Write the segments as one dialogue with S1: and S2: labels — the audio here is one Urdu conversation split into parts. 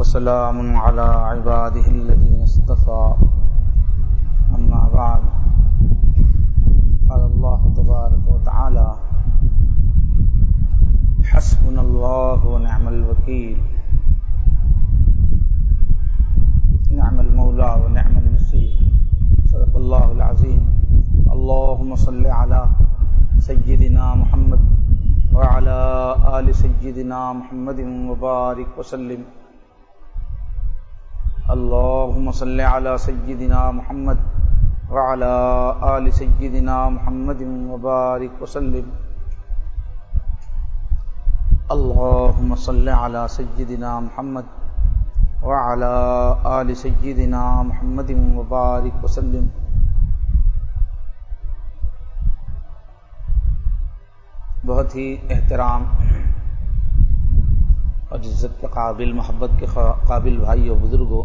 S1: وسلام على عباده الذين اصطفى أما بعد قال الله تبارك وتعالى حسبنا الله ونعم الوكيل نعم المولى ونعم النصير صدق الله العظيم اللهم صل على سيدنا محمد وعلى آل سيدنا محمد وبارك وسلم اللهم صل على سيدنا محمد وعلى آل سيدنا محمد وبارك وسلم اللهم صل على سيدنا محمد وعلى آل سيدنا محمد وبارك وسلم بہت ہی احترام اور عزت کے قابل، محبت کے قابل بھائی اور بزرگوں،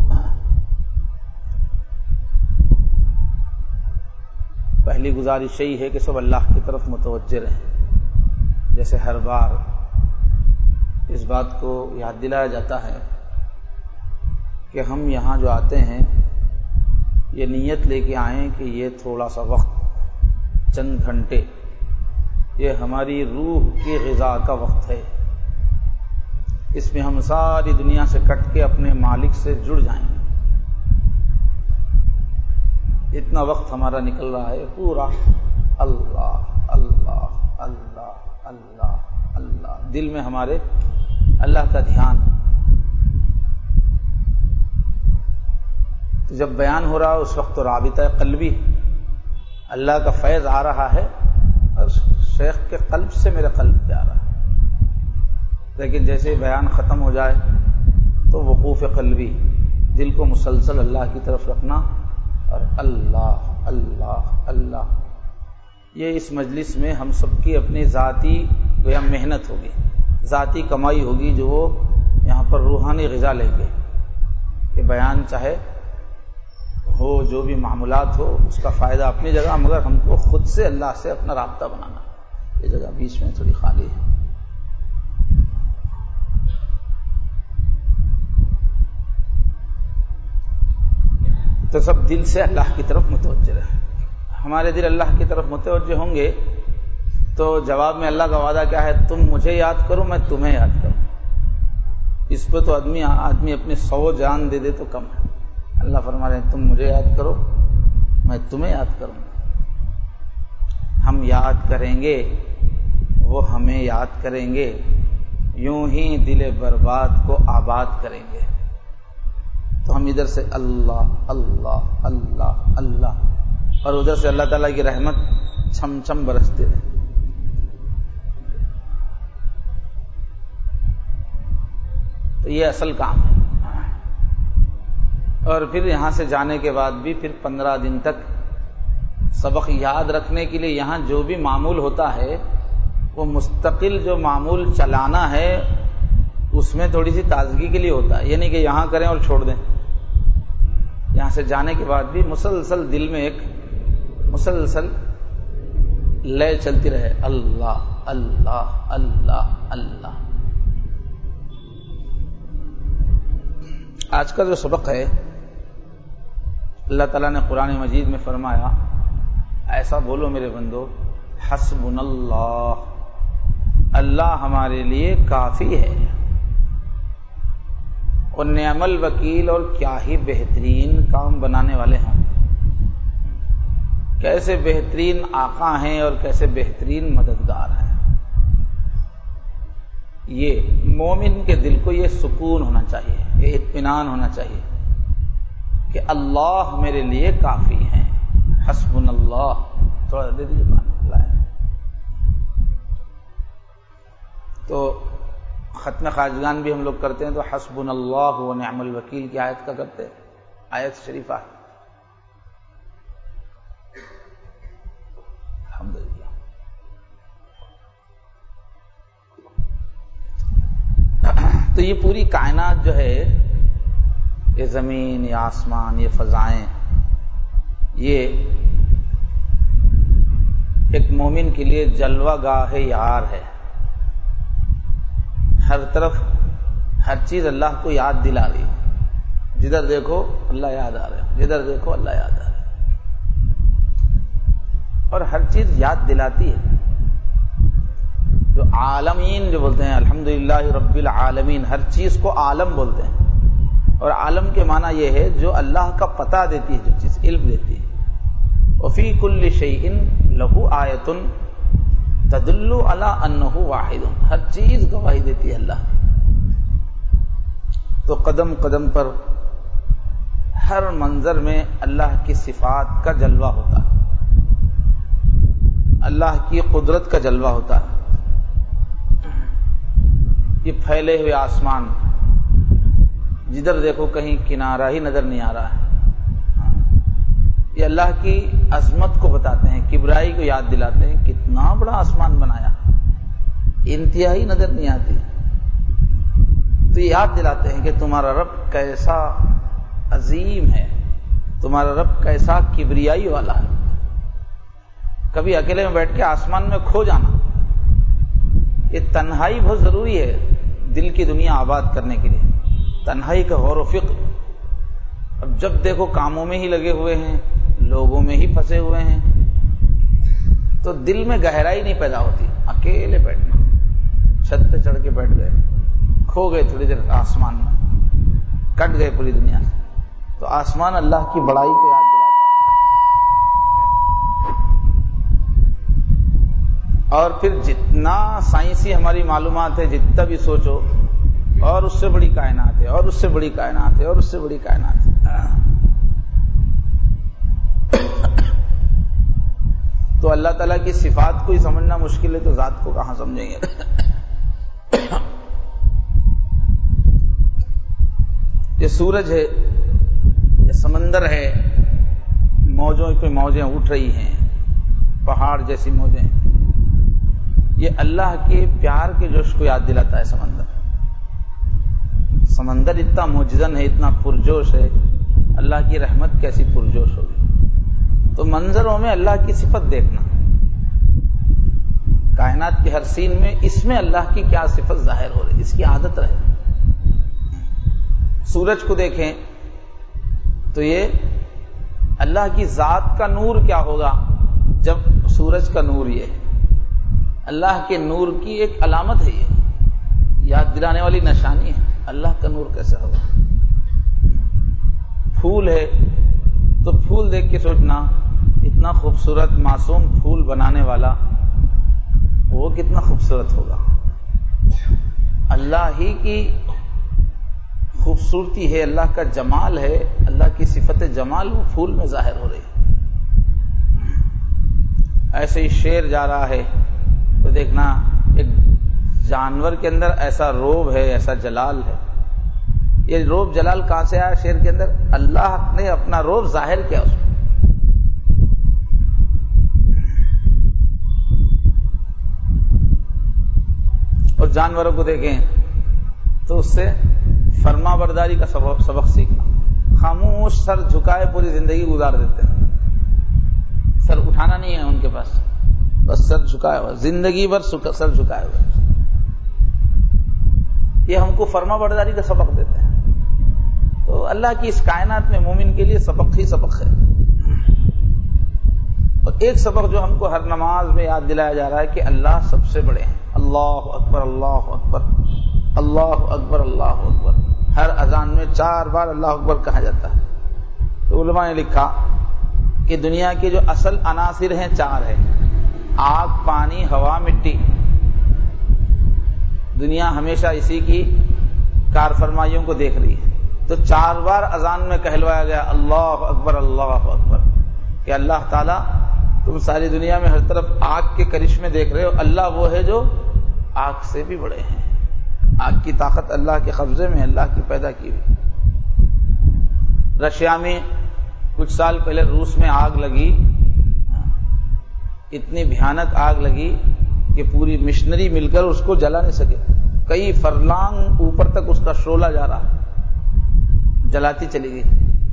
S1: پہلی گزارش یہی ہے کہ سب اللہ کی طرف متوجہ رہیں۔ جیسے ہر بار اس بات کو یاد دلایا جاتا ہے کہ ہم یہاں جو آتے ہیں یہ نیت لے کے آئیں کہ یہ تھوڑا سا وقت، چند گھنٹے، یہ ہماری روح کی غذا کا وقت ہے۔ اس میں ہم ساری دنیا سے کٹ کے اپنے مالک سے جڑ جائیں گے۔ اتنا وقت ہمارا نکل رہا ہے پورا اللہ اللہ اللہ اللہ اللہ، دل میں ہمارے اللہ کا دھیان۔ تو جب بیان ہو رہا ہے اس وقت تو رابطہ قلبی، اللہ کا فیض آ رہا ہے اور شیخ کے قلب سے میرے قلب پہ آ رہا ہے۔ لیکن جیسے بیان ختم ہو جائے تو وقوف قلبی، دل کو مسلسل اللہ کی طرف رکھنا اور اللہ اللہ اللہ۔ یہ اس مجلس میں ہم سب کی اپنی ذاتی گویا محنت ہوگی، ذاتی کمائی ہوگی، جو وہ یہاں پر روحانی غذا لیں گے کہ بیان چاہے ہو، جو بھی معاملات ہو، اس کا فائدہ اپنی جگہ، مگر ہم کو خود سے اللہ سے اپنا رابطہ بنانا۔ یہ جگہ بیچ میں تھوڑی خالی ہے۔ تو سب دل سے اللہ کی طرف متوجہ رہے۔ ہمارے دل اللہ کی طرف متوجہ ہوں گے تو جواب میں اللہ کا وعدہ کیا ہے؟ تم مجھے یاد کرو، میں تمہیں یاد کروں۔ اس پہ تو آدمی اپنی 100 جان دے دے تو کم ہے۔ اللہ فرما رہے ہیں تم مجھے یاد کرو، میں تمہیں یاد کروں گا۔ ہم یاد کریں گے، وہ ہمیں یاد کریں گے، یوں ہی دل برباد کو آباد کریں گے۔ تو ہم ادھر سے اللہ اللہ اللہ اللہ اور ادھر سے اللہ تعالیٰ کی رحمت چھم چھم برستے رہے۔ تو یہ اصل کام ہے۔ اور پھر یہاں سے جانے کے بعد بھی پھر 15 دن تک سبق یاد رکھنے کے لیے یہاں جو بھی معمول ہوتا ہے وہ مستقل جو معمول چلانا ہے اس میں تھوڑی سی تازگی کے لیے ہوتا ہے، یہ نہیں کہ یہاں کریں اور چھوڑ دیں۔ یہاں سے جانے کے بعد بھی مسلسل دل میں ایک مسلسل لے چلتی رہے، اللہ اللہ اللہ اللہ۔ آج کا جو سبق ہے، اللہ تعالیٰ نے قرآن مجید میں فرمایا، ایسا بولو میرے بندو، حسبنا اللہ، اللہ ہمارے لیے کافی ہے، اور نعم الوکیل، اور کیا ہی بہترین کام بنانے والے ہیں۔ کیسے بہترین آقا ہیں اور کیسے بہترین مددگار ہیں۔ یہ مومن کے دل کو یہ سکون ہونا چاہیے، یہ اطمینان ہونا چاہیے کہ اللہ میرے لیے کافی ہیں۔ حسبنا اللہ، تھوڑا دے دیجیے پانی لائیں۔ تو ختم خواجگان بھی ہم لوگ کرتے ہیں تو حسبنا اللہ و نعم الوکیل کی آیت کا کرتے ہیں، آیت شریفہ ہے۔ الحمدللہ۔ تو یہ پوری کائنات جو ہے، یہ زمین، یہ آسمان، یہ فضائیں، یہ ایک مومن کے لیے جلوہ گاہ یار ہے۔ ہر طرف ہر چیز اللہ کو یاد دلا رہی ہے، جدھر دیکھو اللہ یاد آ رہے ہیں، جدھر دیکھو اللہ یاد آ رہے ہیں، اور ہر چیز یاد دلاتی ہے۔ جو عالمین جو بولتے ہیں الحمدللہ رب العالمین، ہر چیز کو عالم بولتے ہیں، اور عالم کے معنی یہ ہے جو اللہ کا پتہ دیتی ہے، جو چیز علم دیتی ہے۔ وفی کل شیء لہ آیۃ تدل علی انہ واحد، ہر چیز گواہی دیتی ہے اللہ کی۔ تو قدم قدم پر ہر منظر میں اللہ کی صفات کا جلوہ ہوتا ہے، اللہ کی قدرت کا جلوہ ہوتا ہے۔ یہ پھیلے ہوئے آسمان، جدھر دیکھو کہیں کنارہ ہی نظر نہیں آ رہا ہے، یہ اللہ کی عظمت کو بتاتے ہیں، کبریائی کو یاد دلاتے ہیں۔ کتنا بڑا آسمان بنایا، انتہائی نظر نہیں آتی، تو یہ یاد دلاتے ہیں کہ تمہارا رب کیسا عظیم ہے، تمہارا رب کیسا کبریائی والا ہے۔ کبھی اکیلے میں بیٹھ کے آسمان میں کھو جانا، یہ تنہائی بہت ضروری ہے دل کی دنیا آباد کرنے کے لیے، تنہائی کا غور و فکر۔ اب جب دیکھو کاموں میں ہی لگے ہوئے ہیں، لوگوں میں ہی پھنسے ہوئے ہیں، تو دل میں گہرائی نہیں پیدا ہوتی۔ اکیلے بیٹھنا، چھت پہ چڑھ کے بیٹھ گئے، کھو گئے تھوڑی دیر آسمان میں، کٹ گئے پوری دنیا سے، تو آسمان اللہ کی بڑائی کو یاد دلاتا ہے۔ اور پھر جتنا سائنسی ہماری معلومات ہے، جتنا بھی سوچو، اور اس سے بڑی کائنات ہے، اور اس سے بڑی کائنات ہے، اور اس سے بڑی کائنات ہے۔ تو اللہ تعالیٰ کی صفات کو ہی سمجھنا مشکل ہے، تو ذات کو کہاں سمجھیں گے؟ یہ سورج ہے، یہ سمندر ہے، موجوں پہ موجیں اٹھ رہی ہیں، پہاڑ جیسی موجیں، یہ اللہ کے پیار کے جوش کو یاد دلاتا ہے۔ سمندر اتنا معجزن ہے، اتنا پرجوش ہے، اللہ کی رحمت کیسی پرجوش ہوگی۔ تو منظروں میں اللہ کی صفت دیکھنا، کائنات کے ہر سین میں اس میں اللہ کی کیا صفت ظاہر ہو رہی ہے، اس کی عادت رہے۔ سورج کو دیکھیں تو یہ اللہ کی ذات کا نور کیا ہوگا جب سورج کا نور یہ ہے، اللہ کے نور کی ایک علامت ہے، یہ یاد دلانے والی نشانی ہے، اللہ کا نور کیسا ہوگا۔ پھول ہے تو پھول دیکھ کے سوچنا، اتنا خوبصورت معصوم پھول بنانے والا وہ کتنا خوبصورت ہوگا۔ اللہ ہی کی خوبصورتی ہے، اللہ کا جمال ہے، اللہ کی صفت جمال وہ پھول میں ظاہر ہو رہی ہے۔ ایسے ہی شیر جا رہا ہے تو دیکھنا ایک جانور کے اندر ایسا روب ہے، ایسا جلال ہے۔ یہ روب جلال کہاں سے آیا شیر کے اندر؟ اللہ نے اپنا روب ظاہر کیا اس میں۔ اور جانوروں کو دیکھیں تو اس سے فرما برداری کا سبق سیکھنا، خاموش سر جھکائے پوری زندگی گزار دیتے ہیں، سر اٹھانا نہیں ہے ان کے پاس، بس سر جھکائے ہوا، زندگی بھر سر جھکائے ہوئے۔ یہ ہم کو فرما برداری کا سبق دیتے ہیں۔ تو اللہ کی اس کائنات میں مومن کے لیے سبق ہی سبق ہے۔ اور ایک سبق جو ہم کو ہر نماز میں یاد دلایا جا رہا ہے کہ اللہ سب سے بڑے ہیں۔ اللہ اکبر، اللہ اکبر، اللہ اکبر، اللہ اکبر۔ ہر اذان میں 4 بار اللہ اکبر کہا جاتا ہے۔ تو علماء نے لکھا کہ دنیا کے جو اصل عناصر ہیں 4 ہیں، آگ، پانی، ہوا، مٹی۔ دنیا ہمیشہ اسی کی کار فرمائیوں کو دیکھ رہی ہے، تو 4 بار اذان میں کہلوایا گیا اللہ اکبر، اللہ اکبر، کہ اللہ تعالیٰ تم ساری دنیا میں ہر طرف آگ کے کرشمے دیکھ رہے ہو، اللہ وہ ہے جو آگ سے بھی بڑے ہیں، آگ کی طاقت اللہ کے قبضے میں، اللہ کی پیدا کی ہوئی۔ رشیا میں کچھ سال پہلے روس میں آگ لگی، اتنی بھیانک آگ لگی کہ پوری مشنری مل کر اس کو جلا نہیں سکے، کئی فرلانگ اوپر تک اس کا شعلہ جا رہا، جلاتی چلی گئی۔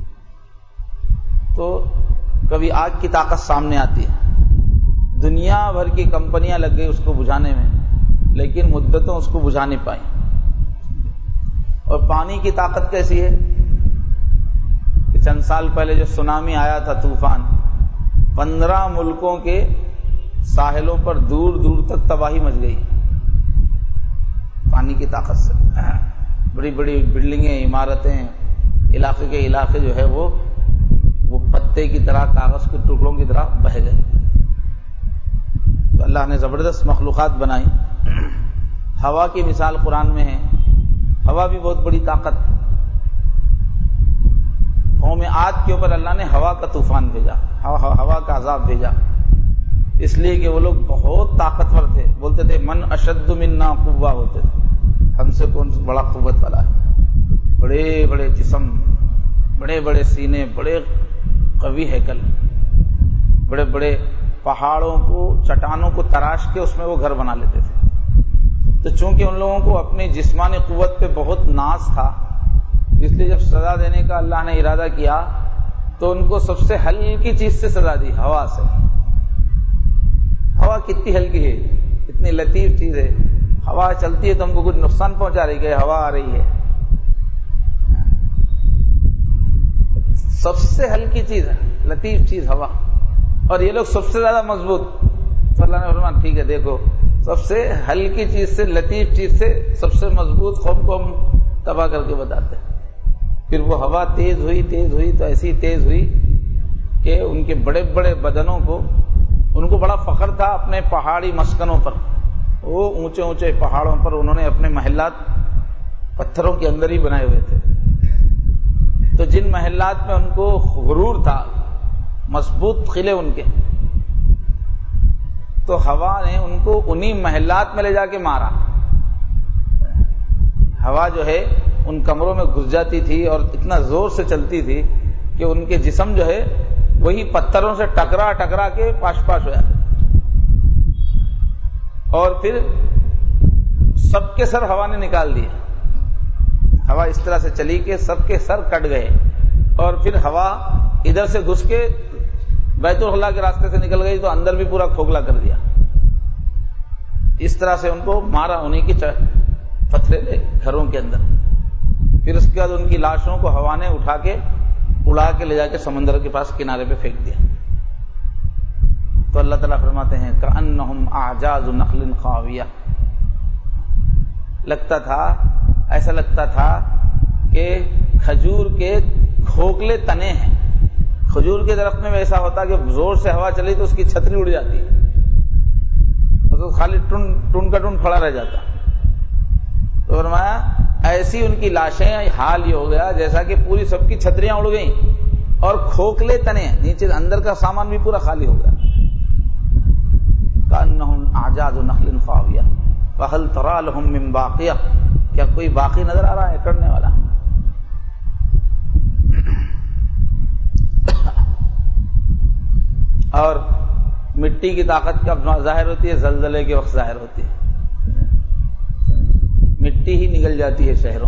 S1: تو کبھی آگ کی طاقت سامنے آتی ہے، دنیا بھر کی کمپنیاں لگ گئی اس کو بجھانے میں، لیکن مدتوں اس کو بجھا نہیں پائیں۔ اور پانی کی طاقت کیسی ہے کہ چند سال پہلے جو سونامی آیا تھا، طوفان، 15 ملکوں کے ساحلوں پر دور دور تک تباہی مچ گئی پانی کی طاقت سے. بڑی بڑی بلڈنگیں، عمارتیں، علاقے کے علاقے جو ہے وہ پتے کی طرح، کاغذ کے ٹکڑوں کی طرح بہہ گئے. تو اللہ نے زبردست مخلوقات بنائی. ہوا کی مثال قرآن میں ہے. ہوا بھی بہت بڑی طاقت. قوم عاد کے اوپر اللہ نے ہوا کا طوفان بھیجا، ہوا کا عذاب بھیجا، اس لیے کہ وہ لوگ بہت طاقتور تھے. بولتے تھے من اشد منا قوہ، بولتے تھے ہم سے کون بڑا قوت والا ہے. بڑے بڑے جسم، بڑے بڑے سینے، بڑے قوی ہیکل، بڑے بڑے پہاڑوں کو، چٹانوں کو تراش کے اس میں وہ گھر بنا لیتے تھے. تو چونکہ ان لوگوں کو اپنی جسمانی قوت پہ بہت ناز تھا، اس لیے جب سزا دینے کا اللہ نے ارادہ کیا تو ان کو سب سے ہلکی چیز سے سزا دی، ہوا سے. ہوا کتنی ہلکی ہے، اتنی لطیف چیز ہے. ہوا چلتی ہے تو ہم کو کچھ نقصان پہنچا رہی ہے، ہوا آ رہی ہے. سب سے ہلکی چیز ہے، لطیف چیز ہوا، اور یہ لوگ سب سے زیادہ مضبوط. تو اللہ نے فرمایا ٹھیک ہے، دیکھو سب سے ہلکی چیز سے، لطیف چیز سے سب سے مضبوط قوم کو ہم تباہ کر کے بتاتے ہیں. پھر وہ ہوا تیز ہوئی تو ایسی تیز ہوئی کہ ان کے بڑے بڑے بدنوں کو، ان کو بڑا فخر تھا اپنے پہاڑی مسکنوں پر. وہ اونچے اونچے پہاڑوں پر انہوں نے اپنے محلات پتھروں کے اندر ہی بنائے ہوئے تھے. تو جن محلات میں ان کو غرور تھا، مضبوط قلعے ان کے، تو ہوا نے ان کو انہی محلات میں لے جا کے مارا. ہوا جو ہے ان کمروں میں گھس جاتی تھی اور اتنا زور سے چلتی تھی کہ ان کے جسم جو ہے وہی پتھروں سے ٹکرا ٹکرا کے پاش پاش ہوا. اور پھر سب کے سر ہوا نے نکال دیے. ہوا اس طرح سے چلی کہ سب کے سر کٹ گئے، اور پھر ہوا ادھر سے گھس کے بیت الخلا کے راستے سے نکل گئی تو اندر بھی پورا کھوکھلا کر دیا. اس طرح سے ان کو مارا انہی کی پتھرے گھروں کے اندر. پھر اس کے بعد ان کی لاشوں کو ہوا نے اٹھا کے اڑا کے لے جا کے سمندر کے پاس کنارے پہ پھینک دیا. تو اللہ تعالیٰ فرماتے ہیں کأنہم اعجاز نخل خاویہ. ایسا لگتا تھا کہ کھجور کے کھوکھلے تنے ہیں. کھجور کے درخت میں ایسا ہوتا کہ زور سے ہوا چلی تو اس کی چھتری اڑ جاتی، تو خالی ٹن کا ٹن کھڑا رہ جاتا. تو فرمایا ایسی ان کی لاشیں، حال یہ ہو گیا جیسا کہ پوری سب کی چھتریاں اڑ گئیں اور کھوکھلے تنے، نیچے اندر کا سامان بھی پورا خالی ہو گیا. کأنہم اعجاز نخل خاویہ فہل تری لہم من باقیہ. کیا کوئی باقی نظر آ رہا ہے کرنے والا؟ اور مٹی کی طاقت کب ظاہر ہوتی ہے؟ زلزلے کے وقت ظاہر ہوتی ہے. مٹی ہی نگل جاتی ہے شہروں،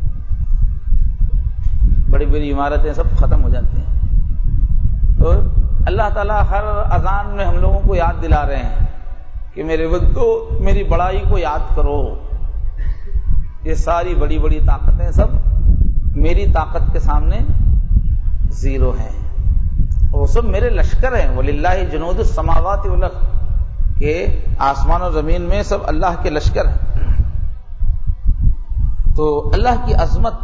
S1: بڑی بڑی عمارتیں سب ختم ہو جاتی ہیں. تو اللہ تعالیٰ ہر اذان میں ہم لوگوں کو یاد دلا رہے ہیں کہ میرے بندو میری بڑائی کو یاد کرو. یہ ساری بڑی بڑی طاقتیں سب میری طاقت کے سامنے زیرو ہیں. وہ سب میرے لشکر ہیں. وَلِلَّهِ جُنُودُ السَّمَاوَاتِ وَالْأَرْضِ، کہ آسمان و زمین میں سب اللہ کے لشکر ہیں. تو اللہ کی عظمت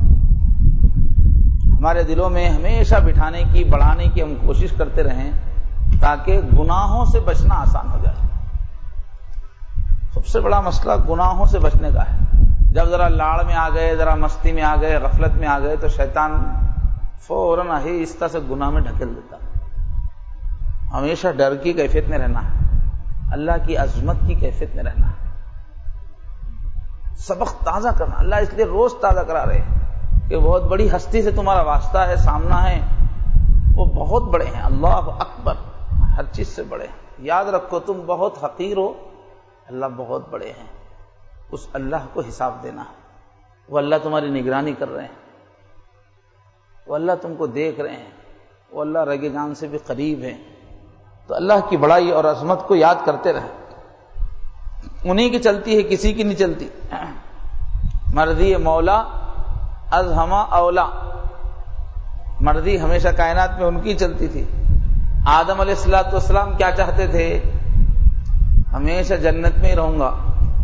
S1: ہمارے دلوں میں ہمیشہ بٹھانے کی، بڑھانے کی ہم کوشش کرتے رہیں تاکہ گناہوں سے بچنا آسان ہو جائے. سب سے بڑا مسئلہ گناہوں سے بچنے کا ہے. جب ذرا لاڑ میں آ گئے، ذرا مستی میں آ گئے، غفلت میں آ گئے تو شیطان فوراً آہستہ سے گناہ میں ڈھکیل دیتا. ہمیشہ ڈر کی کیفیت میں رہنا ہے، اللہ کی عظمت کی کیفیت میں رہنا ہے، سبق تازہ کرنا. اللہ اس لیے روز تازہ کرا رہے ہیں کہ بہت بڑی ہستی سے تمہارا واسطہ ہے، سامنا ہے، وہ بہت بڑے ہیں. اللہ اکبر، ہر چیز سے بڑے ہیں. یاد رکھو تم بہت حقیر ہو، اللہ بہت بڑے ہیں. اس اللہ کو حساب دینا ہے. وہ اللہ تمہاری نگرانی کر رہے ہیں، وہ اللہ تم کو دیکھ رہے ہیں، وہ اللہ رگ جان سے بھی قریب ہیں. تو اللہ کی بڑائی اور عظمت کو یاد کرتے رہیں. انہی کی چلتی ہے، کسی کی نہیں چلتی. مرضی مولا ازہما اولا، مرضی ہمیشہ کائنات میں ان کی چلتی تھی۔ آدم علیہ السلام کیا چاہتے تھے؟ ہمیشہ جنت میں ہی رہوں گا،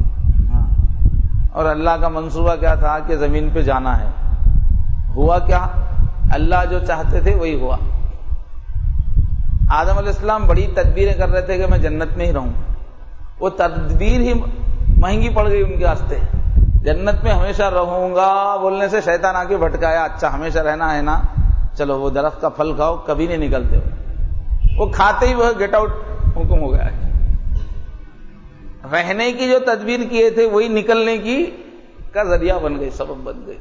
S1: اور اللہ کا منصوبہ کیا تھا کہ زمین پہ جانا ہے۔ ہوا کیا؟ اللہ جو چاہتے تھے وہی ہوا۔ آدم علیہ السلام بڑی تدبیریں کر رہے تھے کہ میں جنت میں ہی رہوں، وہ تدبیر ہی مہنگی پڑ گئی ان کے واسطے۔ جنت میں ہمیشہ رہوں گا بولنے سے شیطان آ کے بھٹکایا، اچھا ہمیشہ رہنا ہے نا، چلو وہ درخت کا پھل کھاؤ، کبھی نہیں نکلتے ہو۔ وہ کھاتے ہی وہ گیٹ آؤٹ حکم ہو گیا۔ رہنے کی جو تدبیر کیے تھے وہی نکلنے کی کا ذریعہ بن گئی، سبب بن گئی۔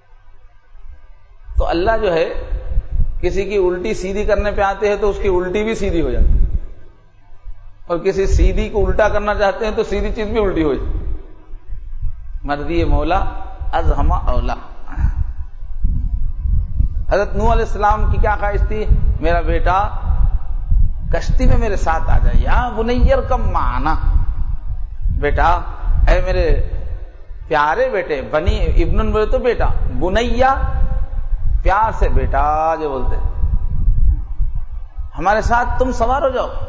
S1: تو اللہ جو ہے کسی کی الٹی سیدھی کرنے پہ آتے ہیں تو اس کی الٹی بھی سیدھی ہو جاتی ہے، اور کسی سیدھی کو الٹا کرنا چاہتے ہیں تو سیدھی چیز بھی الٹی ہو جاتی۔ مرضی مولا ازہما اولا۔ حضرت نوح علیہ السلام کی کیا خواہش تھی؟ میرا بیٹا کشتی میں میرے ساتھ آ جائے، یا بنیر کم معنا، بیٹا اے میرے پیارے بیٹے، بنی ابن بولے تو بیٹا، بنیا پیار سے بیٹا جو بولتے، ہمارے ساتھ تم سوار ہو جاؤ۔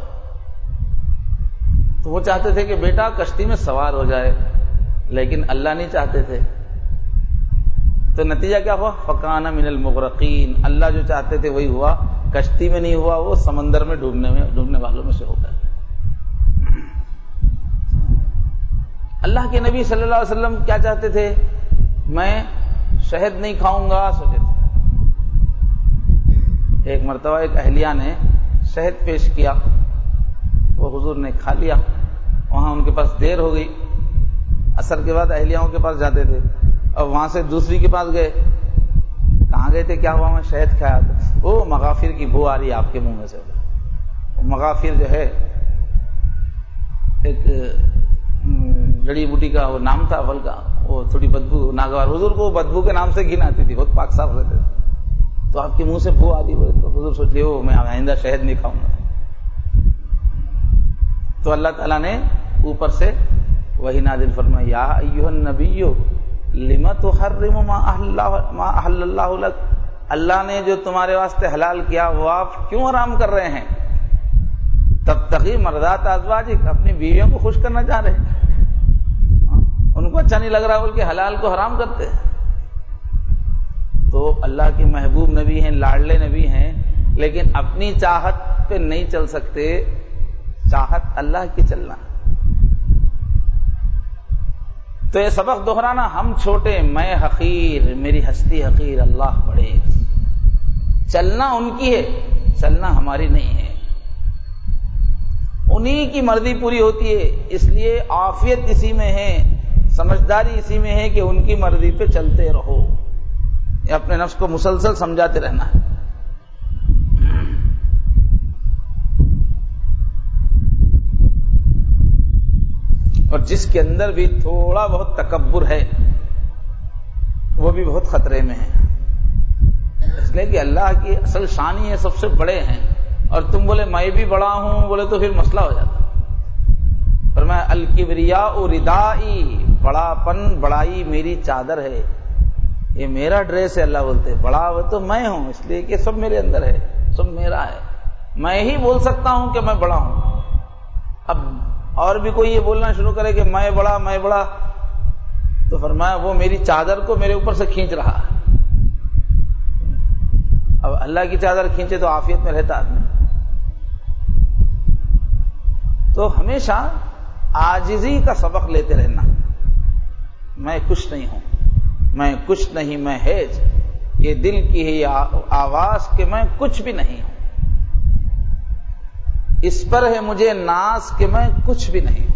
S1: تو وہ چاہتے تھے کہ بیٹا کشتی میں سوار ہو جائے، لیکن اللہ نہیں چاہتے تھے۔ تو نتیجہ کیا ہوا؟ فکان من المغرقین، اللہ جو چاہتے تھے وہی ہوا، کشتی میں نہیں ہوا، وہ سمندر میں ڈوبنے والوں میں سے ہو گئے۔ اللہ کے نبی صلی اللہ علیہ وسلم کیا چاہتے تھے؟ میں شہد نہیں کھاؤں گا، سوچے تھے۔ ایک مرتبہ ایک اہلیہ نے شہد پیش کیا، وہ حضور نے کھا لیا، وہاں ان کے پاس دیر ہو گئی، عصر کے بعد اہلیاؤں کے پاس جاتے تھے، اور وہاں سے دوسری کے پاس گئے، کہاں گئے تھے؟ کیا ہوا؟ میں شہد کھایا تھا۔ وہ مغافر کی بو آ رہی ہے آپ کے منہ میں سے۔ مغافر جو ہے ایک جڑی بوٹی کا وہ نام تھا، پھل کا، وہ تھوڑی بدبو ناگوار، حضور کو بدبو کے نام سے گھن آتی تھی، بہت پاک صاف رہتے تھے۔ تو آپ کے منہ سے بو آ رہی ہوئے تو حضور سوچ لیے میں آئندہ شہد نہیں کھاؤں گا۔ تو اللہ تعالیٰ نے اوپر سے وہی نازل فرمایا، یا ایھا النبی لم تحرم ما احل اللہ لک، اللہ نے جو تمہارے واسطے حلال کیا وہ آپ کیوں حرام کر رہے ہیں؟ تبتغی مرضات ازواجک، اپنی بیویوں کو خوش کرنا چاہ رہے ہیں، ان کو اچھا نہیں لگ رہا بول کے حلال کو حرام کرتے ہیں۔ تو اللہ کے محبوب نبی ہیں، لاڈلے نبی ہیں، لیکن اپنی چاہت پہ نہیں چل سکتے، چاہت اللہ کی چلنا۔ تو یہ سبق دہرانا، ہم چھوٹے، میں حقیر، میری ہستی حقیر، اللہ بڑے، چلنا ان کی ہے، چلنا ہماری نہیں ہے، انہی کی مرضی پوری ہوتی ہے۔ اس لیے عافیت اسی میں ہے، سمجھداری اسی میں ہے کہ ان کی مرضی پہ چلتے رہو، یہ اپنے نفس کو مسلسل سمجھاتے رہنا ہے۔ اور جس کے اندر بھی تھوڑا بہت تکبر ہے وہ بھی بہت خطرے میں ہے، اس لیے کہ اللہ کی اصل شان ہی ہے سب سے بڑے ہیں، اور تم بولے میں بھی بڑا ہوں بولے تو پھر مسئلہ ہو جاتا۔ فرمایا الکبریاء ردائی، بڑا پن، بڑائی میری چادر ہے، یہ میرا ڈریس ہے۔ اللہ بولتے بڑا وہ تو میں ہوں، اس لیے کہ سب میرے اندر ہے، سب میرا ہے، میں ہی بول سکتا ہوں کہ میں بڑا ہوں۔ اب اور بھی کوئی یہ بولنا شروع کرے کہ میں بڑا، تو فرمایا وہ میری چادر کو میرے اوپر سے کھینچ رہا ہے۔ اب اللہ کی چادر کھینچے تو عافیت میں رہتا آدمی۔ تو ہمیشہ عاجزی کا سبق لیتے رہنا، میں کچھ نہیں ہوں، میں کچھ نہیں، میں ہیج، یہ دل کی ہی آواز کہ میں کچھ بھی نہیں ہوں، اس پر ہے مجھے ناز کہ میں کچھ بھی نہیں ہوں،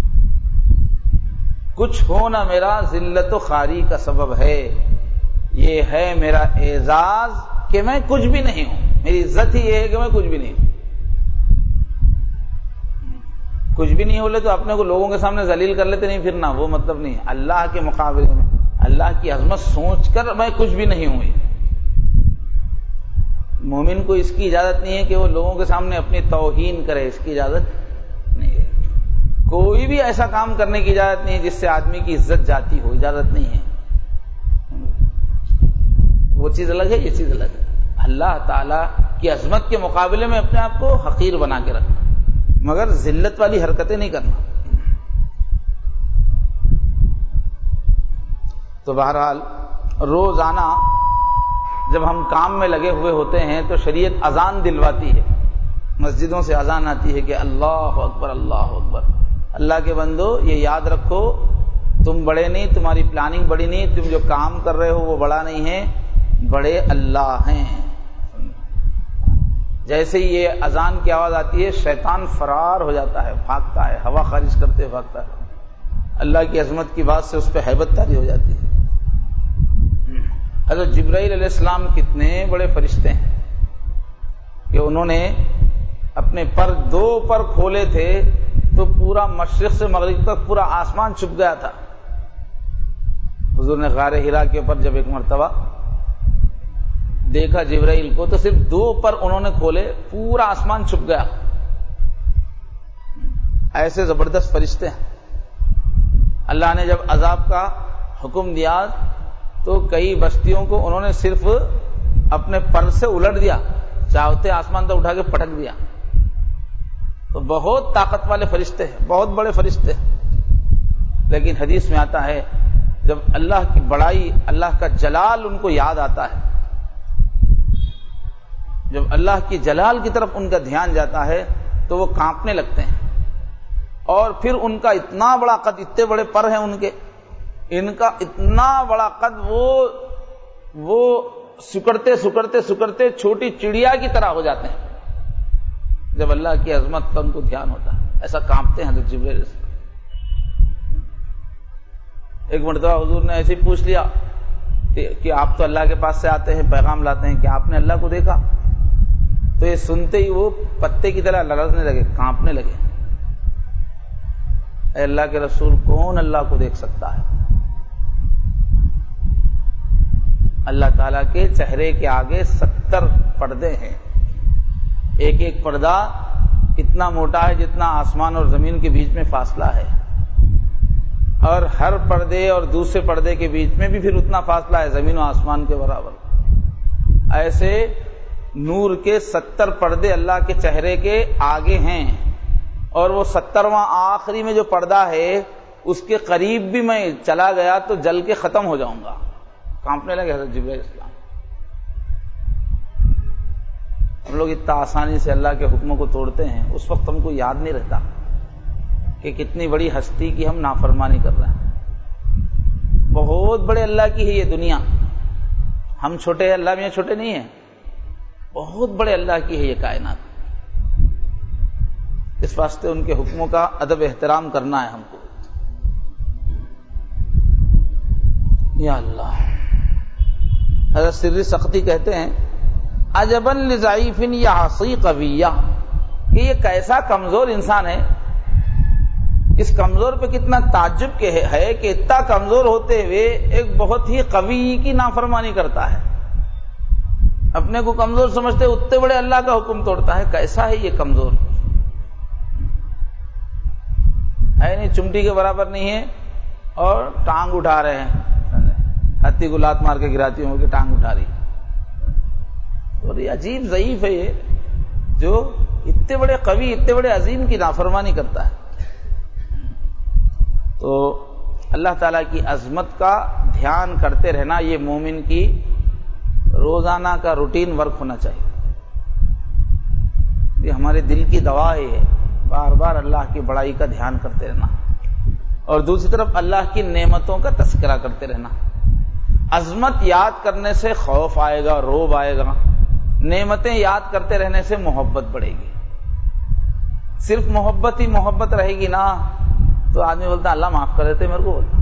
S1: کچھ ہونا میرا ذلت و خواری کا سبب ہے، یہ ہے میرا اعزاز کہ میں کچھ بھی نہیں ہوں، میری عزت ہی یہ ہے کہ میں کچھ بھی نہیں ہوں۔ کچھ بھی نہیں بولے تو اپنے کو لوگوں کے سامنے ذلیل کر لیتے نہیں پھرنا، وہ مطلب نہیں، اللہ کے مقابلے میں اللہ کی عظمت سوچ کر میں کچھ بھی نہیں ہوں۔ مومن کو اس کی اجازت نہیں ہے کہ وہ لوگوں کے سامنے اپنی توہین کرے، اس کی اجازت نہیں ہے، کوئی بھی ایسا کام کرنے کی اجازت نہیں ہے جس سے آدمی کی عزت جاتی ہو، اجازت نہیں ہے۔ وہ چیز الگ ہے، یہ چیز الگ ہے. اللہ تعالیٰ کی عظمت کے مقابلے میں اپنے آپ کو حقیر بنا کے رکھنا، مگر ذلت والی حرکتیں نہیں کرنا. تو بہرحال روزانہ جب ہم کام میں لگے ہوئے ہوتے ہیں تو شریعت اذان دلواتی ہے، مسجدوں سے اذان آتی ہے کہ اللہ اکبر اللہ اکبر. اللہ کے بندو یہ یاد رکھو، تم بڑے نہیں، تمہاری پلاننگ بڑی نہیں، تم جو کام کر رہے ہو وہ بڑا نہیں ہے، بڑے اللہ ہیں. جیسے ہی یہ اذان کی آواز آتی ہے شیطان فرار ہو جاتا ہے، بھاگتا ہے، ہوا خارج کرتے بھاگتا ہے. اللہ کی عظمت کی بات سے اس پہ ہیبت طاری ہو جاتی ہے. حضرت جبرائیل علیہ السلام کتنے بڑے فرشتے ہیں کہ انہوں نے اپنے دو پر کھولے تھے تو پورا مشرق سے مغرب تک پورا آسمان چھپ گیا تھا. حضور نے غار حرا کے اوپر جب ایک مرتبہ دیکھا جبرائیل کو تو صرف 2 پر انہوں نے کھولے، پورا آسمان چھپ گیا. ایسے زبردست فرشتے ہیں. اللہ نے جب عذاب کا حکم دیا تو کئی بستیوں کو انہوں نے صرف اپنے پر سے الٹ دیا، چاہتے آسمان تک اٹھا کے پٹک دیا. تو بہت طاقت والے فرشتے ہیں، بہت بڑے فرشتے ہیں. لیکن حدیث میں آتا ہے جب اللہ کی بڑائی، اللہ کا جلال ان کو یاد آتا ہے، جب اللہ کی جلال کی طرف ان کا دھیان جاتا ہے تو وہ کانپنے لگتے ہیں. اور پھر ان کا اتنا بڑا قد، اتنے بڑے پر ہیں ان کا اتنا بڑا قد، وہ سکڑتے سکڑتے سکڑتے چھوٹی چڑیا کی طرح ہو جاتے ہیں جب اللہ کی عظمت کا ان کو دھیان ہوتا ہے. ایسا کانپتے ہیں حضرت جبرائیل. ایک مرتبہ حضور نے ایسے ہی پوچھ لیا کہ آپ تو اللہ کے پاس سے آتے ہیں، پیغام لاتے ہیں، کہ آپ نے اللہ کو دیکھا؟ تو یہ سنتے ہی وہ پتے کی طرح لرزنے لگے، کانپنے لگے. اے اللہ کے رسول، کون اللہ کو دیکھ سکتا ہے؟ اللہ تعالیٰ کے چہرے کے آگے 70 پردے ہیں. ایک ایک پردہ اتنا موٹا ہے جتنا آسمان اور زمین کے بیچ میں فاصلہ ہے، اور ہر پردے اور دوسرے پردے کے بیچ میں بھی پھر اتنا فاصلہ ہے، زمین و آسمان کے برابر. ایسے نور کے 70 پردے اللہ کے چہرے کے آگے ہیں، اور وہ 70واں آخری میں جو پردہ ہے اس کے قریب بھی میں چلا گیا تو جل کے ختم ہو جاؤں گا. کانپنے لگے حضرت جبرائیل السلام. ہم لوگ اتنا آسانی سے اللہ کے حکموں کو توڑتے ہیں، اس وقت ہم کو یاد نہیں رہتا کہ کتنی بڑی ہستی کی ہم نافرمانی کر رہے ہیں. بہت بڑے اللہ کی ہے یہ دنیا، ہم چھوٹے ہیں، اللہ میں چھوٹے نہیں ہیں. بہت بڑے اللہ کی ہے یہ کائنات. اس واسطے ان کے حکموں کا ادب احترام کرنا ہے ہم کو. یا اللہ. حضرت سری سختی کہتے ہیں عجبا لضعیف یعصی قویہ، کہ یہ کیسا کمزور انسان ہے. اس کمزور پہ کتنا تعجب ہے کہ اتنا کمزور ہوتے ہوئے ایک بہت ہی قوی کی نافرمانی کرتا ہے. اپنے کو کمزور سمجھتے اتنے بڑے اللہ کا حکم توڑتا ہے. کیسا ہے یہ کمزور؟ ہے نہیں، چمٹی کے برابر نہیں ہے اور ٹانگ اٹھا رہے ہیں. ہاتھی کو لات مار کے گراتی ہوں کہ ٹانگ اٹھا رہی. اور یہ عجیب ضعیف ہے یہ، جو اتنے بڑے قوی، اتنے بڑے عظیم کی نافرمانی کرتا ہے. تو اللہ تعالیٰ کی عظمت کا دھیان کرتے رہنا یہ مومن کی روزانہ کا روٹین ورک ہونا چاہیے. یہ ہمارے دل کی دوا ہے، بار بار اللہ کی بڑائی کا دھیان کرتے رہنا، اور دوسری طرف اللہ کی نعمتوں کا تذکرہ کرتے رہنا. عظمت یاد کرنے سے خوف آئے گا، روب آئے گا. نعمتیں یاد کرتے رہنے سے محبت بڑھے گی. صرف محبت ہی محبت رہے گی نا تو آدمی بولتا اللہ معاف کر دیتے میرے کو. بولتا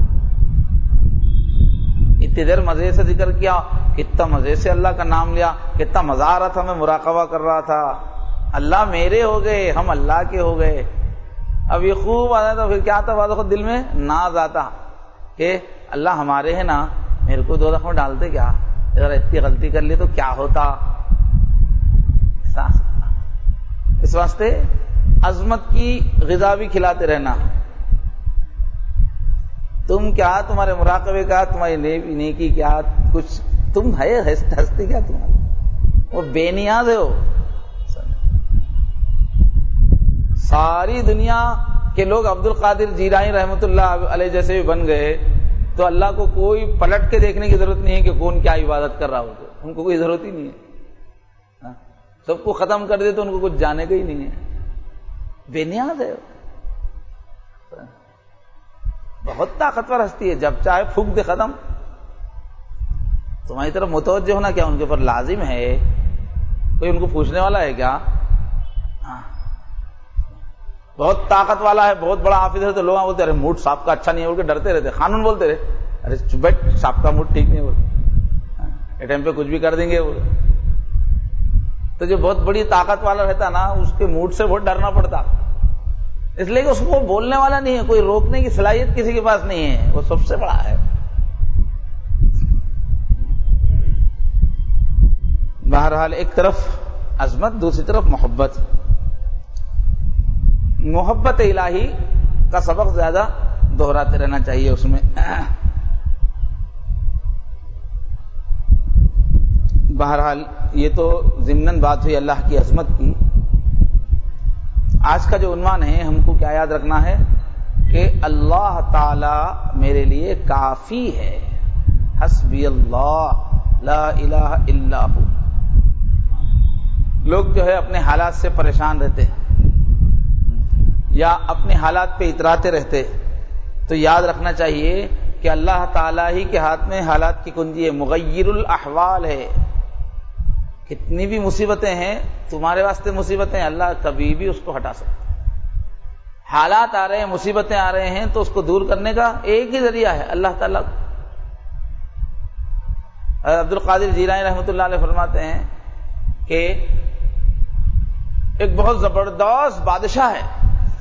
S1: اتنی دیر مزے سے ذکر کیا، کتنا مزے سے اللہ کا نام لیا، کتنا مزہ آ رہا تھا، میں مراقبہ کر رہا تھا. اللہ میرے ہو گئے، ہم اللہ کے ہو گئے. اب یہ خوب آتا تو پھر کیا آتا؟ بعد وقت دل میں ناز آتا کہ اللہ ہمارے ہیں نا، میرے کو دوزخ میں ڈالتے کیا؟ اگر اتنی غلطی کر لی تو کیا ہوتا؟ اس واسطے عظمت کی غذا بھی کھلاتے رہنا. تم کیا، تمہارے مراقبے کا، تمہاری نیکی کیا، کچھ تم ہے ہستی کیا تمہاری؟ وہ بے نیاز ہے وہ. ساری دنیا کے لوگ عبد القادر جیلانی رحمۃ اللہ علیہ جیسے بھی بن گئے تو اللہ کو کوئی پلٹ کے دیکھنے کی ضرورت نہیں ہے کہ کون کیا عبادت کر رہا ہو. ان کو کوئی ضرورت ہی نہیں ہے. سب کو ختم کر دے تو ان کو کچھ جانے کا ہی نہیں ہے. بے نیاز ہے. بہت طاقتور ہستی ہے. جب چاہے پھونک دے ختم. تمہاری طرف متوجہ ہونا کیا ان کے اوپر لازم ہے؟ کوئی ان کو پوچھنے والا ہے کیا؟ بہت طاقت والا ہے، بہت بڑا حافظ ہے تو لوگ بولتے ارے موڈ صاحب کا اچھا نہیں ہے بول کے ڈرتے رہتے. قانون بولتے رہے ارے چپ بیٹھ صاحب کا موڈ ٹھیک نہیں ہے بول ٹائم پہ کچھ بھی کر دیں گے وہ. تو جو بہت بڑی طاقت والا رہتا نا اس کے موڈ سے بہت ڈرنا پڑتا، اس لیے کہ اس کو بولنے والا نہیں ہے، کوئی روکنے کی صلاحیت کسی کے پاس نہیں ہے. وہ سب سے بڑا ہے. بہرحال ایک طرف عظمت، دوسری طرف محبت. محبت الہی کا سبق زیادہ دہراتے رہنا چاہیے اس میں. بہرحال یہ تو ضمناً بات ہوئی اللہ کی عظمت کی. آج کا جو عنوان ہے ہم کو کیا یاد رکھنا ہے کہ اللہ تعالی میرے لیے کافی ہے. حسبی اللہ لا الہ الا ہو. لوگ جو ہے اپنے حالات سے پریشان رہتے یا اپنے حالات پہ اتراتے رہتے، تو یاد رکھنا چاہیے کہ اللہ تعالیٰ ہی کے ہاتھ میں حالات کی کنجی ہے. مغیر الاحوال ہے. کتنی بھی مصیبتیں ہیں تمہارے واسطے مصیبتیں، اللہ کبھی بھی اس کو ہٹا سکتا. حالات آ رہے ہیں، مصیبتیں آ رہے ہیں تو اس کو دور کرنے کا ایک ہی ذریعہ ہے اللہ تعالیٰ. عبد القادر جیلانی رحمۃ اللہ علیہ فرماتے ہیں کہ ایک بہت زبردست بادشاہ ہے،